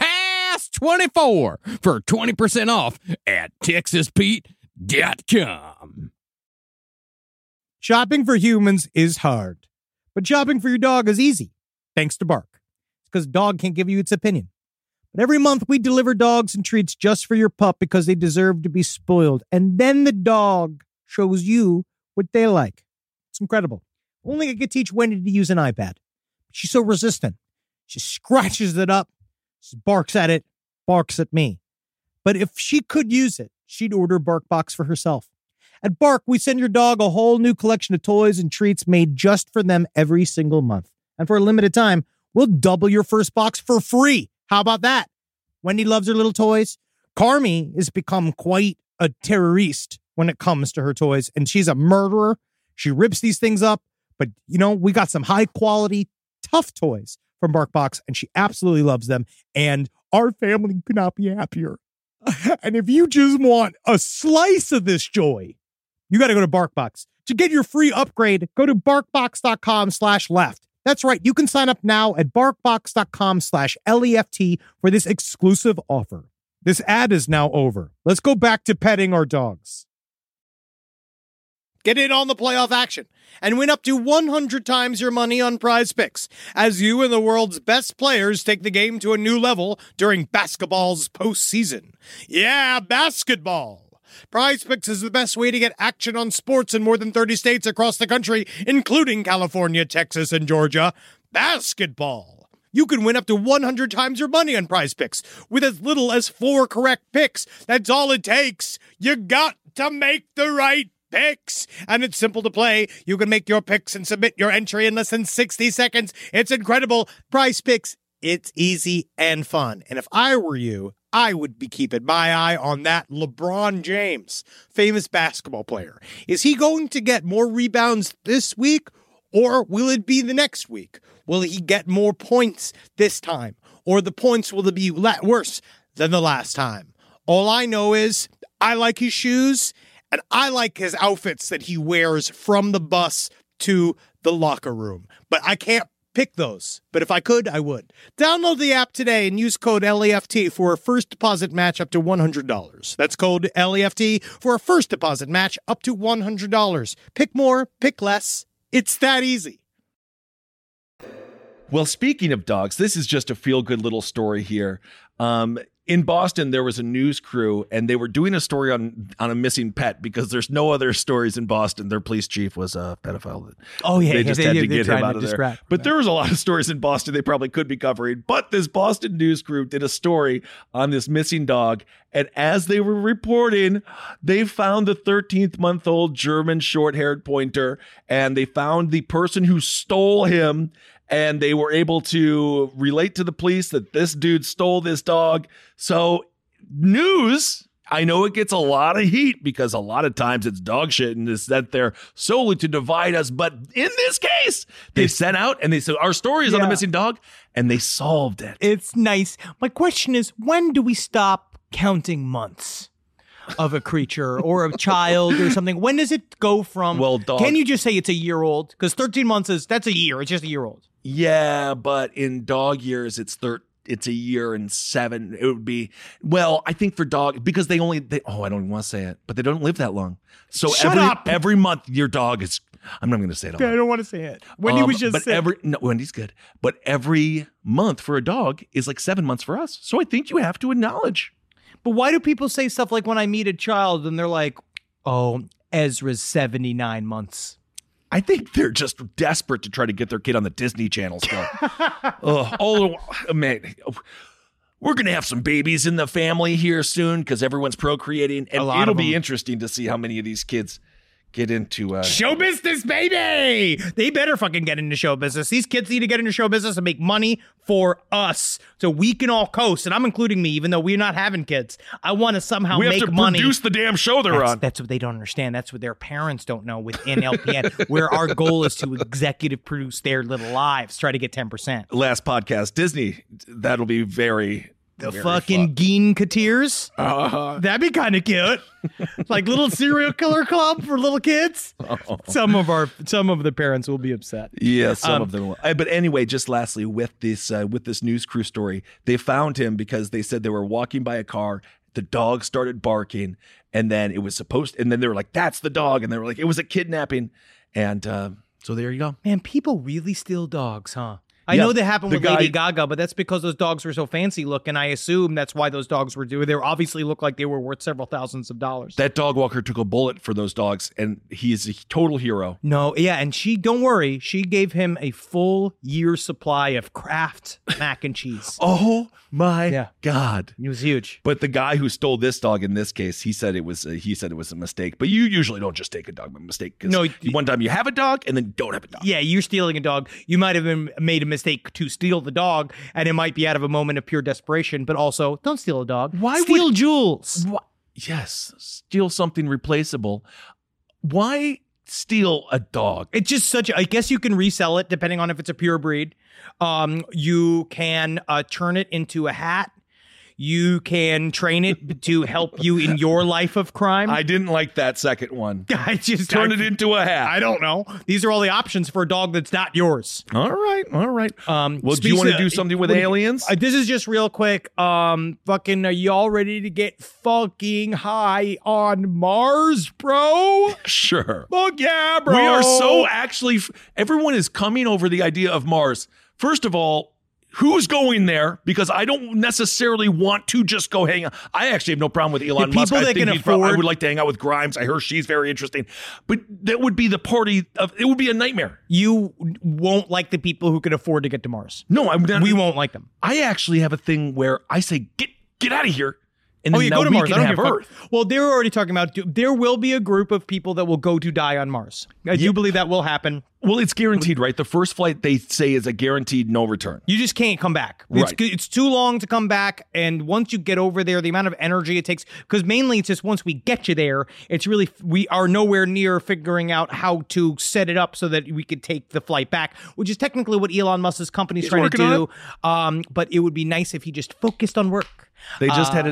PODCAST24 for 20% off at TexasPete.com. barkbox.com. Shopping for humans is hard, but shopping for your dog is easy, thanks to Bark. It's because dog can't give you its opinion. But every month we deliver dogs and treats just for your pup because they deserve to be spoiled. And then the dog shows you what they like. It's incredible. Only I could teach Wendy to use an iPad. She's so resistant. She scratches it up, she barks at it, barks at me. But if she could use it, she'd order BarkBox for herself. At Bark, we send your dog a whole new collection of toys and treats made just for them every single month. And for a limited time, we'll double your first box for free. How about that? Wendy loves her little toys. Carmi has become quite a terrorist when it comes to her toys, and she's a murderer. She rips these things up. But, we got some high-quality, tough toys from BarkBox, and she absolutely loves them. And our family could not be happier. And if you just want a slice of this joy, you got to go to BarkBox. To get your free upgrade, go to barkbox.com/left. That's right. You can sign up now at barkbox.com/LEFT for this exclusive offer. This ad is now over. Let's go back to petting our dogs. Get in on the playoff action and win up to 100 times your money on Prize Picks as you and the world's best players take the game to a new level during basketball's postseason. Yeah, basketball. Prize Picks is the best way to get action on sports in more than 30 states across the country, including California, Texas, and Georgia. Basketball. You can win up to 100 times your money on Prize Picks with as little as 4 correct picks. That's all it takes. You got to make the right picks, and it's simple to play. You can make your picks and submit your entry in less than 60 seconds. It's incredible. Prize Picks, it's easy and fun. And if I were you, I would be keeping my eye on that LeBron James, famous basketball player. Is he going to get more rebounds this week, or will it be the next week? Will he get more points this time, or the points will be worse than the last time? All I know is I like his shoes, and I like his outfits that he wears from the bus to the locker room. But I can't pick those. But if I could, I would. Download the app today and use code LEFT for a first deposit match up to $100. That's code LEFT for a first deposit match up to $100. Pick more, pick less. It's that easy. Well, speaking of dogs, this is just a feel-good little story here. In Boston, there was a news crew, and they were doing a story on a missing pet because there's no other stories in Boston. Their police chief was a pedophile. Oh, yeah. They just had to get him out to of there. But there was a lot of stories in Boston they probably could be covering. But this Boston news crew did a story on this missing dog, and as they were reporting, they found the 13-month-old German short-haired pointer, and they found the person who stole him. And they were able to relate to the police that this dude stole this dog. So news, I know it gets a lot of heat because a lot of times it's dog shit and it's that they're solely to divide us. But in this case, they sent out and they said, our story is on the missing dog, and they solved it. It's nice. My question is, when do we stop counting months of a creature or a child or something? When does it go from, can you just say it's a year old? Because 13 months that's a year. It's just a year old. Yeah, but in dog years, it's a year and 7. It would be, I think for dog, because I don't even want to say it, but they don't live that long. So every month your dog is, I'm not going to say it. I don't want to say it. Wendy was just sick. Wendy's good. But every month for a dog is like 7 months for us. So I think you have to acknowledge. But why do people say stuff like when I meet a child and they're like, oh, Ezra's 79 months? I think they're just desperate to try to get their kid on the Disney Channel still. Man, we're going to have some babies in the family here soon because everyone's procreating. And it'll be interesting to see how many of these kids get into show business, baby. They better fucking get into show business. These kids need to get into show business and make money for us so we can all coast. And I'm including me, even though we're not having kids. I want to somehow make money. We have to produce the damn show they're on. That's what they don't understand. That's what their parents don't know with NLPN, where our goal is to executive produce their little lives, try to get 10%. Last podcast, Disney, that'll be very... The fucking Geen Katirs. That'd be kind of cute. Like little serial killer club for little kids. Some of the parents will be upset. Yeah, some of them will. But anyway, just lastly, with this news crew story, they found him because they said they were walking by a car The dog started barking, and then it was and then they were like, "That's the dog," and they were like, "It was a kidnapping," and so there you go. Man, people really steal dogs, huh? I Yeah, know that happened the with guy- Lady Gaga, but that's because those dogs were so fancy looking. I assume that's why those dogs were doing. They obviously looked like they were worth several thousands of dollars. That dog walker took a bullet for those dogs, and he is a total hero. No, yeah, and don't worry, she gave him a full year's supply of Kraft mac and cheese. Oh my God. It was huge. But the guy who stole this dog in this case, he said it was a mistake. But you usually don't just take a dog by mistake. No, one time you have a dog and then don't have a dog. Yeah, you're stealing a dog. You might have made a mistake to steal the dog, and it might be out of a moment of pure desperation. But also, don't steal a dog. Why steal jewels? Yes, steal something replaceable. Why steal a dog? It's just I guess you can resell it depending on if it's a pure breed. You can turn it into a hat. You can train it to help you in your life of crime. I didn't like that second one. I just Turn it into a hat. I don't know. These are all the options for a dog that's not yours. All right. Well, do you want to do something with aliens? This is just real quick. Fucking, are y'all ready to get fucking high on Mars, bro? Sure. Fuck yeah, bro. We are so everyone is coming over the idea of Mars. First of all, who's going there? Because I don't necessarily want to just go hang out. I actually have no problem with Elon Musk. People that can afford. I would like to hang out with Grimes. I heard she's very interesting. But that would be it would be a nightmare. You won't like the people who can afford to get to Mars. No, we won't like them. I actually have a thing where I say, get out of here. And then go to Mars. Can have Earth. Well, they're already talking about there will be a group of people that will go to die on Mars. I do believe that will happen. Well, it's guaranteed, right? The first flight, they say, is a guaranteed no return. You just can't come back. Right. It's too long to come back. And once you get over there, the amount of energy it takes, because mainly it's just once we get you there, it's really, we are nowhere near figuring out how to set it up so that we could take the flight back, which is technically what Elon Musk's company is trying to do. But it would be nice if he just focused on work. They just had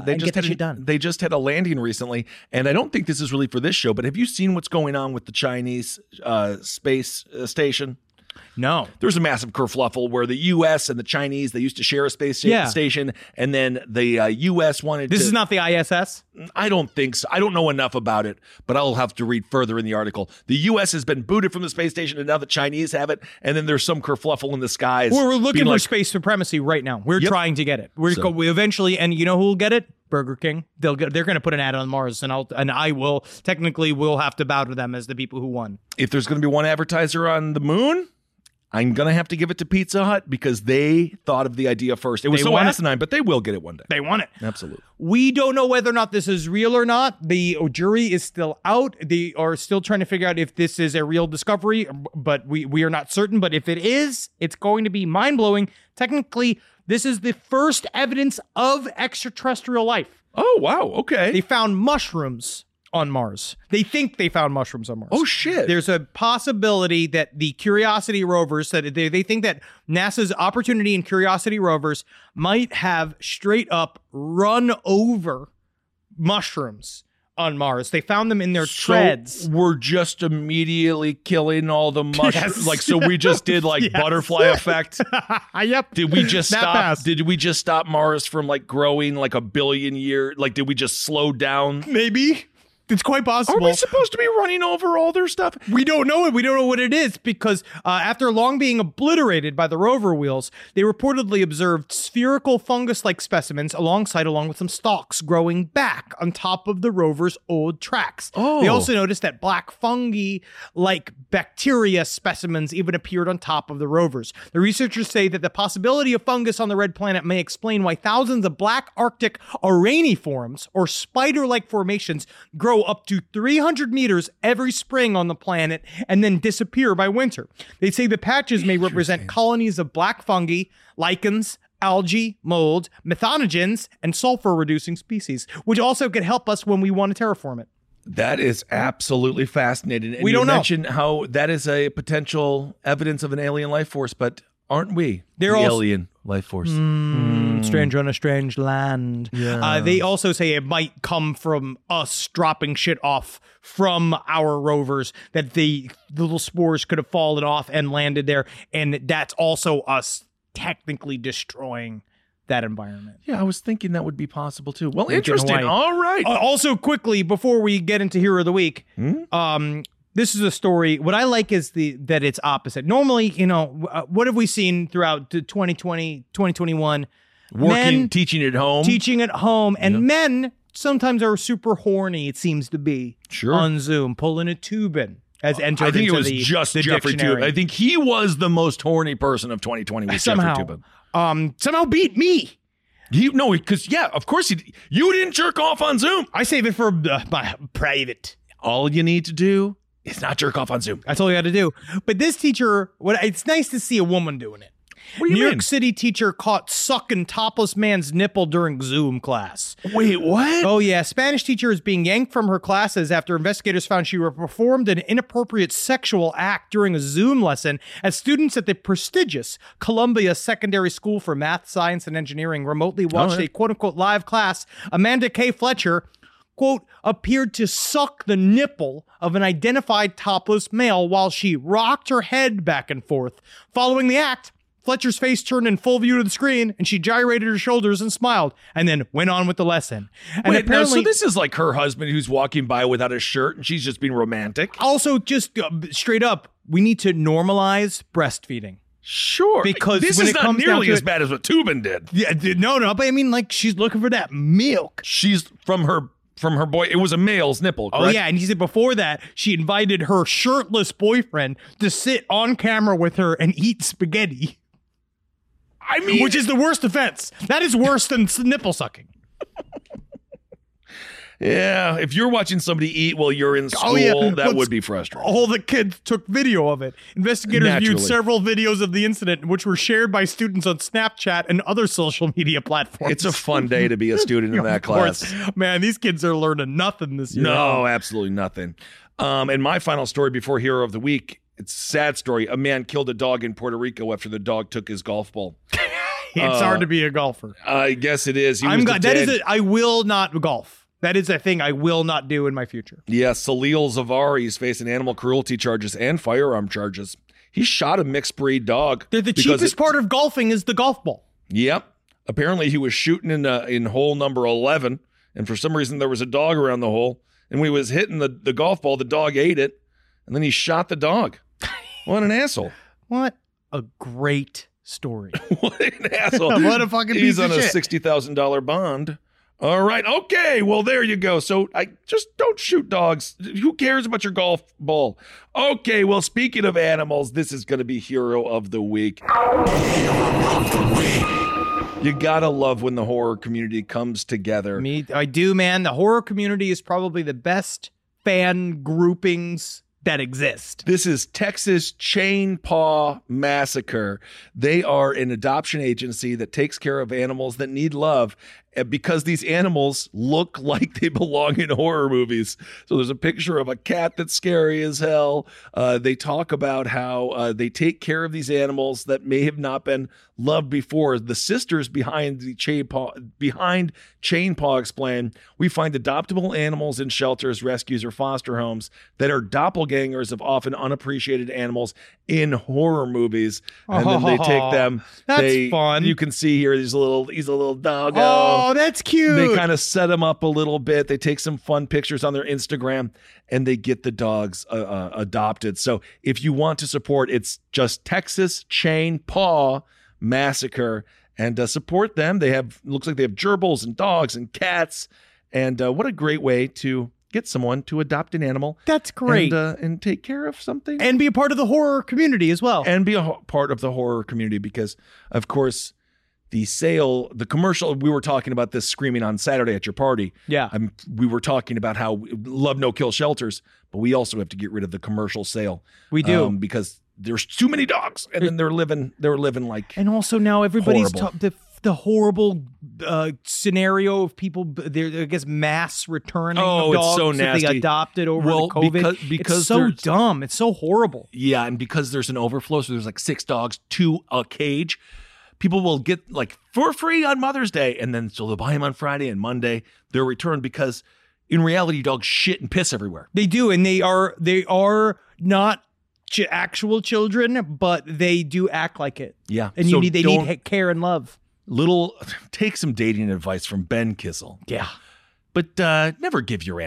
a landing recently, and I don't think this is really for this show, but have you seen what's going on with the Chinese space station? No. There's a massive kerfluffle where the U.S. and the Chinese, they used to share a space station, and then the U.S. wanted This is not the ISS? I don't think so. I don't know enough about it, but I'll have to read further in the article. The U.S. has been booted from the space station, and now the Chinese have it, and then there's some kerfluffle in the skies. We're looking for space supremacy right now. We're trying to get it. We eventually, and you know who will get it? Burger King. They're going to put an ad on Mars, and I will technically will have to bow to them as the people who won. If there's going to be one advertiser on the moon, I'm going to have to give it to Pizza Hut because they thought of the idea first. It was so asinine, but they will get it one day. They want it. Absolutely. We don't know whether or not this is real or not. The jury is still out. They are still trying to figure out if this is a real discovery, but we are not certain. But if it is, it's going to be mind-blowing. Technically, this is the first evidence of extraterrestrial life. Oh, wow. Okay. They found mushrooms on Mars. They think they found mushrooms on Mars. Oh, shit. There's a possibility that the Curiosity rovers, that they think that NASA's Opportunity and Curiosity rovers might have straight up run over mushrooms on Mars. They found them in their treads. So we're just immediately killing all the mushrooms. Like, so we just did butterfly effect. Yep. Did we just stop? Did we just stop Mars from growing 1 billion years? Did we just slow down? Maybe. It's quite possible. Are we supposed to be running over all their stuff? We don't know it. We don't know what it is because after long being obliterated by the rover wheels, they reportedly observed spherical fungus-like specimens along with some stalks growing back on top of the rover's old tracks. Oh. They also noticed that black fungi-like bacteria specimens even appeared on top of the rovers. The researchers say that the possibility of fungus on the red planet may explain why thousands of black Arctic araeniforms, or spider-like formations, grow up to 300 meters every spring on the planet and then disappear by winter. They say the patches may represent colonies of black fungi, lichens, algae, mold, methanogens, and sulfur-reducing species, which also could help us when we want to terraform it. That is absolutely fascinating. And we don't know. You mentioned how that is a potential evidence of an alien life force, but aren't we alien life force? Stranger on a strange land. Yeah. They also say it might come from us dropping shit off from our rovers, that the little spores could have fallen off and landed there, and that's also us technically destroying that environment. Yeah, I was thinking that would be possible too. Well, Maybe in interesting. Hawaii. All right. Also, quickly before we get into Hero of the Week, this is a story. What I like is that it's opposite. Normally, what have we seen throughout 2020, 2021? Men teaching at home, and men sometimes are super horny. It seems to be Sure. on Zoom, pulling a tubin. As entered I think into it was just the Jeffrey dictionary. Tubin. I think he was the most horny person of 2020. Was somehow, Jeffrey Tubin. somehow beat me. Because of course you didn't jerk off on Zoom. I save it for my private. All you need to do is not jerk off on Zoom. That's all you got to do. But this teacher, it's nice to see a woman doing it. What do you New mean? York City teacher caught sucking topless man's nipple during Zoom class. Wait, what? Oh, yeah. Spanish teacher is being yanked from her classes after investigators found she performed an inappropriate sexual act during a Zoom lesson as students at the prestigious Columbia Secondary School for Math, Science, and Engineering remotely watched a quote-unquote live class. Amanda K. Fletcher, quote, appeared to suck the nipple of an identified topless male while she rocked her head back and forth. Following the act, Fletcher's face turned in full view to the screen, and she gyrated her shoulders and smiled, and then went on with the lesson. And Wait, apparently, so this is like her husband who's walking by without a shirt, and she's just being romantic? also just straight up, we need to normalize breastfeeding. Sure. Because this when is it not comes down nearly to as it- bad as what Tubin did. Yeah, no, but I mean, like, she's looking for that milk. She's from her boy. It was a male's nipple, correct? Oh, yeah, and he said before that, she invited her shirtless boyfriend to sit on camera with her and eat spaghetti. I mean, Which is the worst offense. That is worse than nipple sucking. yeah, if you're watching somebody eat while you're in school, that would be frustrating. All the kids took video of it. Investigators viewed Naturally. several videos of the incident, which were shared by students on Snapchat and other social media platforms. It's a fun day to be a student in that Of course. class. Man, these kids are learning nothing this year. No, absolutely nothing. And my final story before Hero of the Week, it's a sad story. A man killed a dog in Puerto Rico after the dog took his golf ball. It's hard to be a golfer. I guess it is. He I'm was glad. That is dead. I will not golf. That is a thing I will not do in my future. Yeah, Salil Zavari is facing animal cruelty charges and firearm charges. He shot a mixed breed dog. The because cheapest part of golfing is the golf ball. Yep. Apparently, he was shooting in hole number 11, and for some reason, there was a dog around the hole. And when he was hitting the golf ball, the dog ate it, and then he shot the dog. What an asshole. What a great story. What an asshole. What a fucking He's piece of on a shit. $60,000 bond. All right. Okay. Well, there you go. So I just don't shoot dogs. Who cares about your golf ball? Okay. Well, speaking of animals, this is going to be Hero of the Week. You gotta love when the horror community comes together. I do, man. The horror community is probably the best fan groupings that exist. This is Texas Chain Paw Massacre. They are an adoption agency that takes care of animals that need love because these animals look like they belong in horror movies. So there's a picture of a cat that's scary as hell. They talk about how they take care of these animals that may have not been loved before. The sisters behind Chain Paw explain, we find adoptable animals in shelters, rescues, or foster homes that are doppelgangers of often unappreciated animals in horror movies. And then they take them. That's fun. You can see here, he's a little doggo. Oh, that's cute. They kind of set him up a little bit. They take some fun pictures on their Instagram and they get the dogs adopted. So if you want to support, it's just Texas Chain Paw Massacre and support them. Looks like they have gerbils and dogs and cats. And what a great way to get someone to adopt an animal. That's great. And take care of something. And be a part of the horror community as well. And be a part of the horror community because, of course, the commercial, we were talking about this screaming on Saturday at your party. Yeah. We were talking about how we love no-kill shelters, but we also have to get rid of the commercial sale. We do. Because there's too many dogs, and then they're living like and also now everybody's horrible. the horrible scenario of people, I guess, mass returning of dogs it's so that nasty. they adopted over COVID. Because it's so there's- dumb. It's so horrible. Yeah, and because there's an overflow, so there's like 6 dogs to a cage. People will get like for free on Mother's Day, and then so they'll buy them on Friday and Monday. They're returned because in reality, dogs shit and piss everywhere. They do, and they are not actual children, but they do act like it. Yeah, and so they need care and love. take some dating advice from Ben Kissel. Yeah. But never give your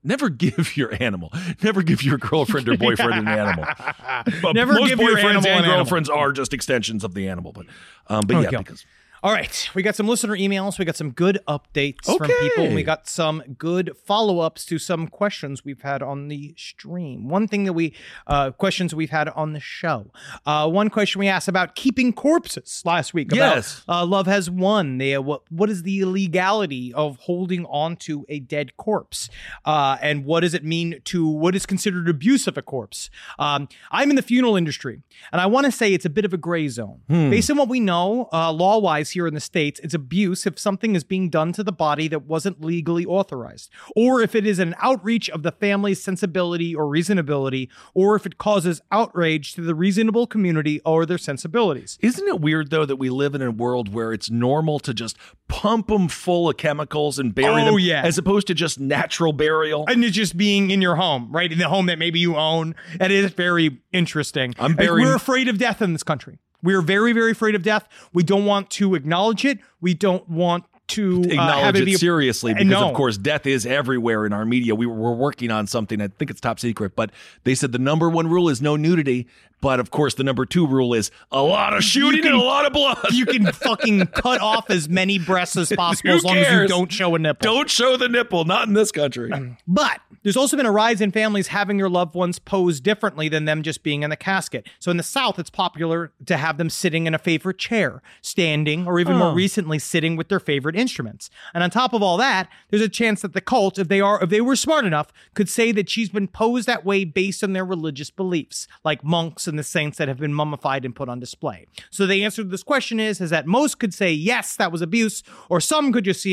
girlfriend or boyfriend an animal. But Never most give your boyfriends animal and an animal. girlfriends are just extensions of the animal. But yeah, Okay. because All right, we got some listener emails. We got some good updates from Okay. people. And we got some good follow-ups to some questions we've had on the stream. One thing that questions we've had on the show. One question we asked about keeping corpses last week. Yes. About, Love Has Won. What is the illegality of holding on to a dead corpse? And what does it mean what is considered abuse of a corpse? I'm in the funeral industry, and I want to say it's a bit of a gray zone. Based on what we know, law-wise here in the States, it's abuse if something is being done to the body that wasn't legally authorized, or if it is an outreach of the family's sensibility or reasonability, or if it causes outrage to the reasonable community or their sensibilities. isn't it weird though that we live in a world where it's normal to just pump them full of chemicals and bury them, as opposed to just natural burial? And it's just being in your home, right? In the home that maybe you own. That is very interesting. We're afraid of death in this country. We're very, very afraid of death. We don't want to acknowledge it. We don't want to acknowledge it seriously, because no. of course death is everywhere in our media. We're working on something, I think it's top secret, but they said the number one rule is no nudity, but of course the number two rule is a lot of shooting and a lot of blood. You can fucking cut off as many breasts as possible as long as you don't show a nipple. Don't show the nipple, not in this country. But there's also been a rise in families having their loved ones pose differently than them just being in the casket. So in the South, it's popular to have them sitting in a favorite chair, standing, or even more recently, sitting with their favorite instruments. And on top of all that, there's a chance that the cult, if they were smart enough, could say that she's been posed that way based on their religious beliefs, like monks and the saints that have been mummified and put on display. So the answer to this question is that most could say yes, that was abuse, or some could just see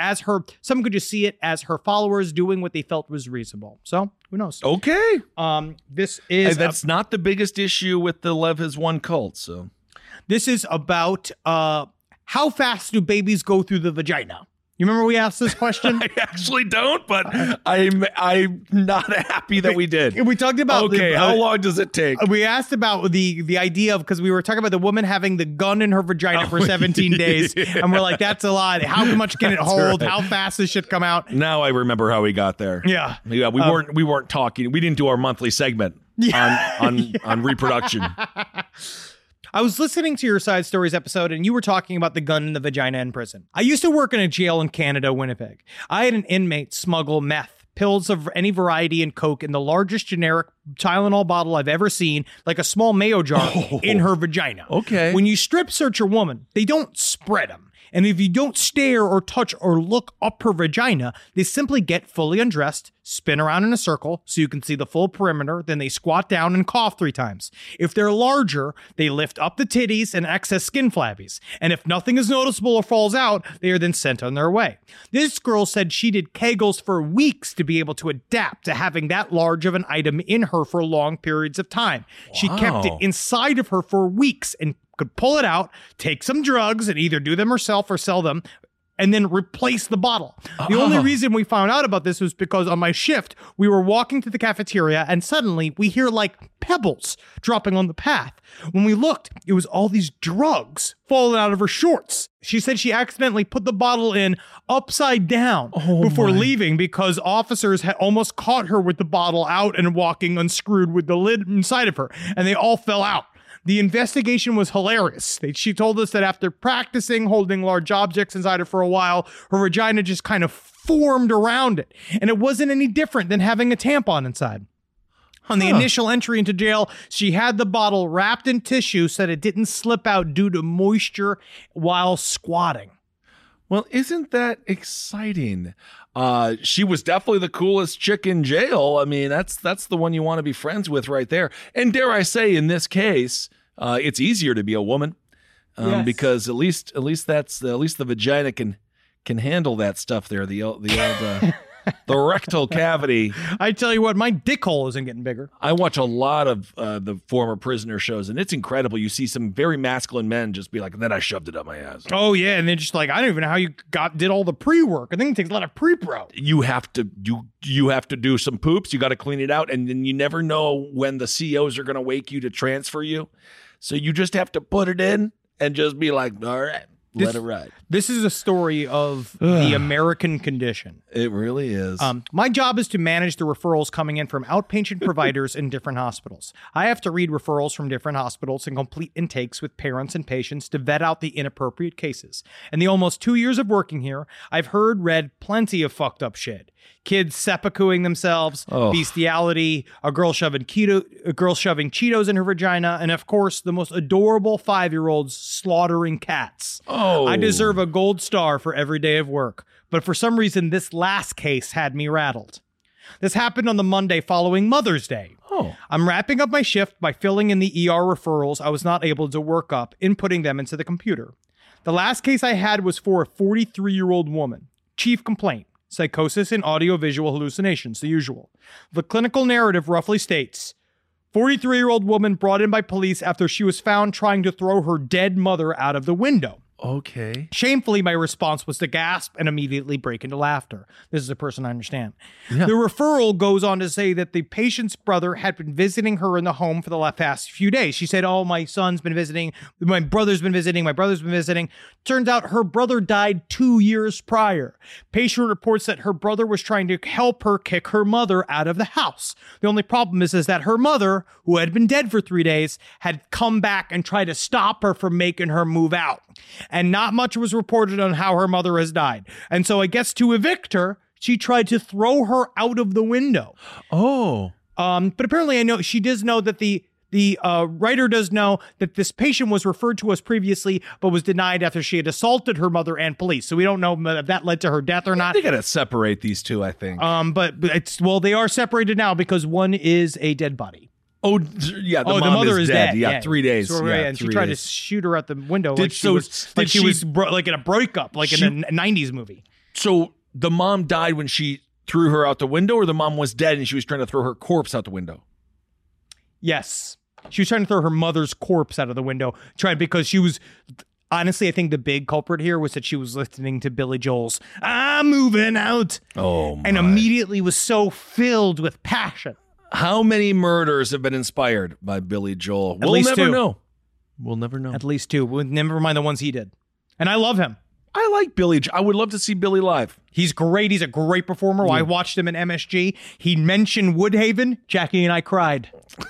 some could just see it as her followers doing what they felt was reasonable. So who knows? Okay. That's not the biggest issue with the Love Has Won cult. So this is about how fast do babies go through the vagina? You remember we asked this question? I actually don't, but I'm not happy that we did. We talked about how long does it take? We asked about the idea of, because we were talking about the woman having the gun in her vagina for 17 days, and we're like, that's a lot. How much can it hold? Right. How fast does shit come out? Now I remember how we got there. Yeah, we weren't talking. We didn't do our monthly segment on reproduction. I was listening to your Side Stories episode, and you were talking about the gun in the vagina in prison. I used to work in a jail in Canada, Winnipeg. I had an inmate smuggle meth, pills of any variety, and coke in the largest generic Tylenol bottle I've ever seen, like a small mayo jar, in her vagina. Okay. When you strip search a woman, they don't spread them. And if you don't stare or touch or look up her vagina, they simply get fully undressed, spin around in a circle so you can see the full perimeter, then they squat down and cough 3 times. If they're larger, they lift up the titties and excess skin flabbies. And if nothing is noticeable or falls out, they are then sent on their way. This girl said she did Kegels for weeks to be able to adapt to having that large of an item in her for long periods of time. Wow. She kept it inside of her for weeks and could pull it out, take some drugs, and either do them herself or sell them, and then replace the bottle. The only reason we found out about this was because on my shift, we were walking to the cafeteria, and suddenly we hear like pebbles dropping on the path. When we looked, it was all these drugs falling out of her shorts. She said she accidentally put the bottle in upside down before leaving because officers had almost caught her with the bottle out and walking unscrewed with the lid inside of her, and they all fell out. The investigation was hilarious. She told us that after practicing holding large objects inside her for a while, her vagina just kind of formed around it. And it wasn't any different than having a tampon inside. On the initial entry into jail, she had the bottle wrapped in tissue so that it didn't slip out due to moisture while squatting. Well, isn't that exciting? She was definitely the coolest chick in jail. I mean, that's the one you want to be friends with right there. And dare I say, in this case, it's easier to be a woman because at least the vagina can handle that stuff there. The old the rectal cavity. I tell you what, my dick hole isn't getting bigger. I watch a lot of the former prisoner shows, and it's incredible. You see some very masculine men just be like, and then I shoved it up my ass. Oh, yeah, and they're just like, I don't even know how you did all the pre-work. I think it takes a lot of pre-pro. You have to do some poops. You got to clean it out, and then you never know when the COs are going to wake you to transfer you. So you just have to put it in and just be like, all right. Let it ride. This is a story of the American condition. It really is. My job is to manage the referrals coming in from outpatient providers in different hospitals. I have to read referrals from different hospitals and complete intakes with parents and patients to vet out the inappropriate cases. In the almost 2 years of working here, I've read plenty of fucked up shit. Kids seppukuing themselves, bestiality, a girl shoving Cheetos in her vagina, and of course, the most adorable 5-year-olds slaughtering cats. I deserve a gold star for every day of work, but for some reason, this last case had me rattled. This happened on the Monday following Mother's Day. I'm wrapping up my shift by filling in the ER referrals I was not able to work up, inputting them into the computer. The last case I had was for a 43-year-old woman. Chief complaint: psychosis and audiovisual hallucinations, the usual. The clinical narrative roughly states, 43-year-old woman brought in by police after she was found trying to throw her dead mother out of the window. Okay. Shamefully, my response was to gasp and immediately break into laughter. This is a person I understand. Yeah. The referral goes on to say that the patient's brother had been visiting her in the home for the past few days. She said, my son's been visiting, my brother's been visiting. Turns out her brother died 2 years prior. Patient reports that her brother was trying to help her kick her mother out of the house. The only problem is that her mother, who had been dead for 3 days, had come back and tried to stop her from making her move out. And not much was reported on how her mother has died. And so I guess to evict her, she tried to throw her out of the window. But apparently I know she does know that the writer does know that this patient was referred to us previously, but was denied after she had assaulted her mother and police. So we don't know if that led to her death or not. They got to separate these two, I think. But they are separated now because one is a dead body. Oh, yeah. The mother is dead. Yeah, 3 days. So, and she tried to shoot her out the window she was like in a breakup, like in a 90s movie. So the mom died when she threw her out the window, or the mom was dead and she was trying to throw her corpse out the window? Yes. She was trying to throw her mother's corpse out of the window, because she was... Honestly, I think the big culprit here was that she was listening to Billy Joel's "I'm Moving Out." And immediately was so filled with passion. How many murders have been inspired by Billy Joel? We'll never know. We'll never know. At least 2. Never mind the ones he did. And I love him. I like Billy. I would love to see Billy live. He's great. He's a great performer. I watched him in MSG. He mentioned Woodhaven. Jackie and I cried.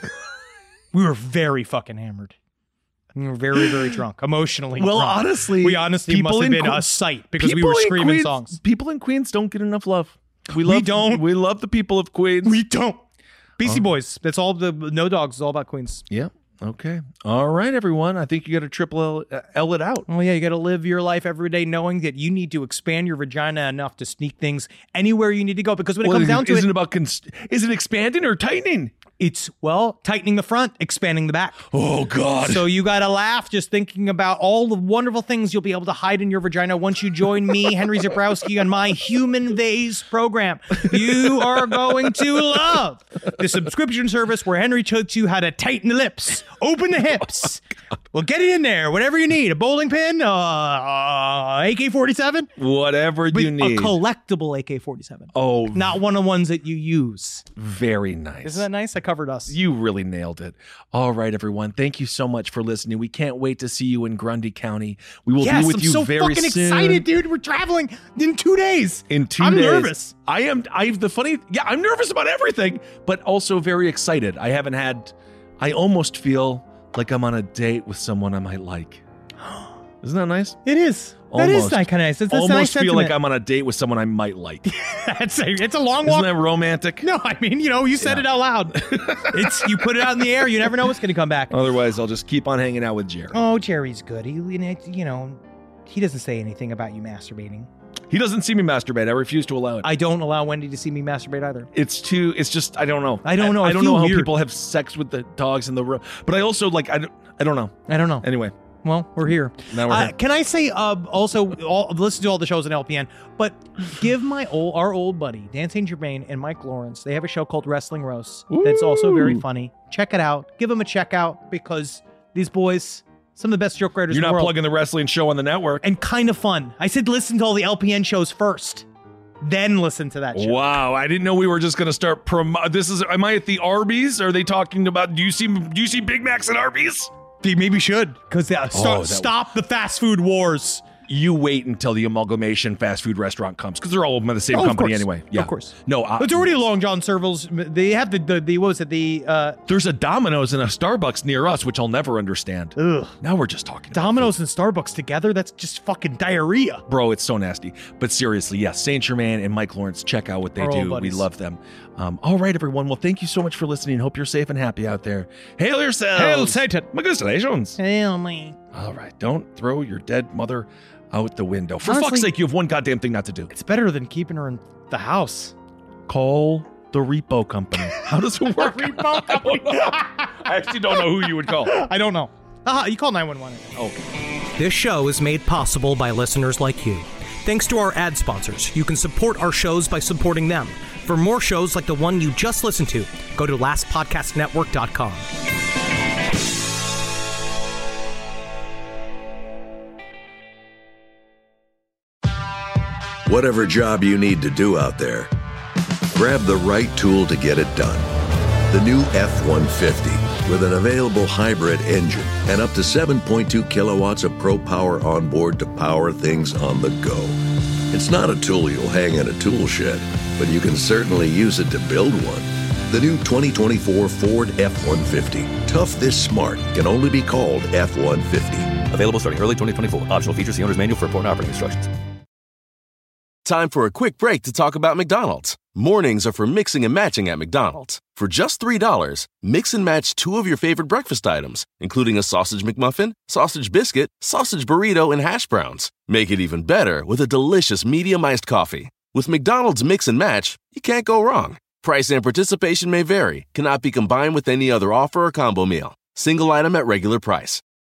We were very fucking hammered. We were very, very drunk. Emotionally drunk. Honestly. We honestly must have been a sight because we were screaming songs. People in Queens don't get enough love. We love the people of Queens. We don't. Beastie Boys. That's all. The No Dogs is all about Queens. Yeah. Okay. All right, everyone. I think you got to triple L it out. Oh, yeah. You got to live your life every day knowing that you need to expand your vagina enough to sneak things anywhere you need to go. Because when it comes down to is it expanding or tightening? It's, tightening the front, expanding the back. Oh, God. So you got to laugh just thinking about all the wonderful things you'll be able to hide in your vagina once you join me, Henry Zebrowski, on my Human Vase program. You are going to love the subscription service where Henry shows you how to tighten the lips, open the hips. Well, get it in there, whatever you need. A bowling pin, AK-47. Whatever you need. A collectible AK-47. Oh. Not one of the ones that you use. Very nice. Isn't that nice? I covered us. You really nailed it. All right, everyone. Thank you so much for listening. We can't wait to see you in Grundy County. We will be with you very soon. I'm so fucking excited, dude. We're traveling in 2 days. In 2 days. I'm nervous. I'm nervous about everything, but also very excited. I almost feel like I'm on a date with someone I might like. Isn't that nice? It is. That is kind of nice. It's almost a nice feel like I'm on a date with someone I might like. It's a long walk. Isn't that romantic? No, I mean, you said it out loud. You put it out in the air. You never know what's going to come back. Otherwise, I'll just keep on hanging out with Jerry. Oh, Jerry's good. He doesn't say anything about you masturbating. He doesn't see me masturbate. I refuse to allow it. I don't allow Wendy to see me masturbate either. It's just, I don't know. I don't know. I don't know how people have sex with the dogs in the room. But I also, I don't know. I don't know. Anyway. Well, we're here. Now we're here. Can I say also listen to all the shows on LPN, but give our old buddy Dan St. Germain and Mike Lawrence. They have a show called Wrestling Roast that's also very funny. Check it out. Give them a check out because these boys, some of the best joke writers in the world. You're not plugging the wrestling show on the network. And kind of fun. I said listen to all the LPN shows first, then listen to that show. Wow, I didn't know we were just going to start am I at the Arby's? Are they talking about do you see Big Macs at Arby's? They maybe should, because stop the fast food wars. you wait until the Amalgamation fast food restaurant comes because they're all owned by the same company anyway. Yeah, of course. No, it's already Long John Silver's. They have the what was it? There's a Domino's and a Starbucks near us, which I'll never understand. Ugh. Now we're just talking. Domino's and Starbucks together? That's just fucking diarrhea. Bro, it's so nasty. But seriously, yes, Saint Germain and Mike Lawrence, check out what they do. We love them. All right, everyone. Well, thank you so much for listening. Hope you're safe and happy out there. Hail yourselves. Hail Satan. Congratulations. Hail me. All right. Don't throw your dead mother out the window. For Honestly, fuck's sake, you have one goddamn thing not to do. It's better than keeping her in the house. Call the repo company. How does it work? Repo company. I actually don't know who you would call. I don't know. You call 911. Okay. This show is made possible by listeners like you. Thanks to our ad sponsors, you can support our shows by supporting them. For more shows like the one you just listened to, go to lastpodcastnetwork.com. Whatever job you need to do out there, grab the right tool to get it done. The new F-150 with an available hybrid engine and up to 7.2 kilowatts of Pro Power on board to power things on the go. It's not a tool you'll hang in a tool shed, but you can certainly use it to build one. The new 2024 Ford F-150. Tough this smart can only be called F-150. Available starting early 2024. Optional features, the owner's manual for important operating instructions. Time for a quick break to talk about McDonald's. Mornings are for mixing and matching at McDonald's. For just $3, mix and match 2 of your favorite breakfast items, including a sausage McMuffin, sausage biscuit, sausage burrito, and hash browns. Make it even better with a delicious medium iced coffee. With McDonald's Mix and Match, you can't go wrong. Price and participation may vary, cannot be combined with any other offer or combo meal. Single item at regular price.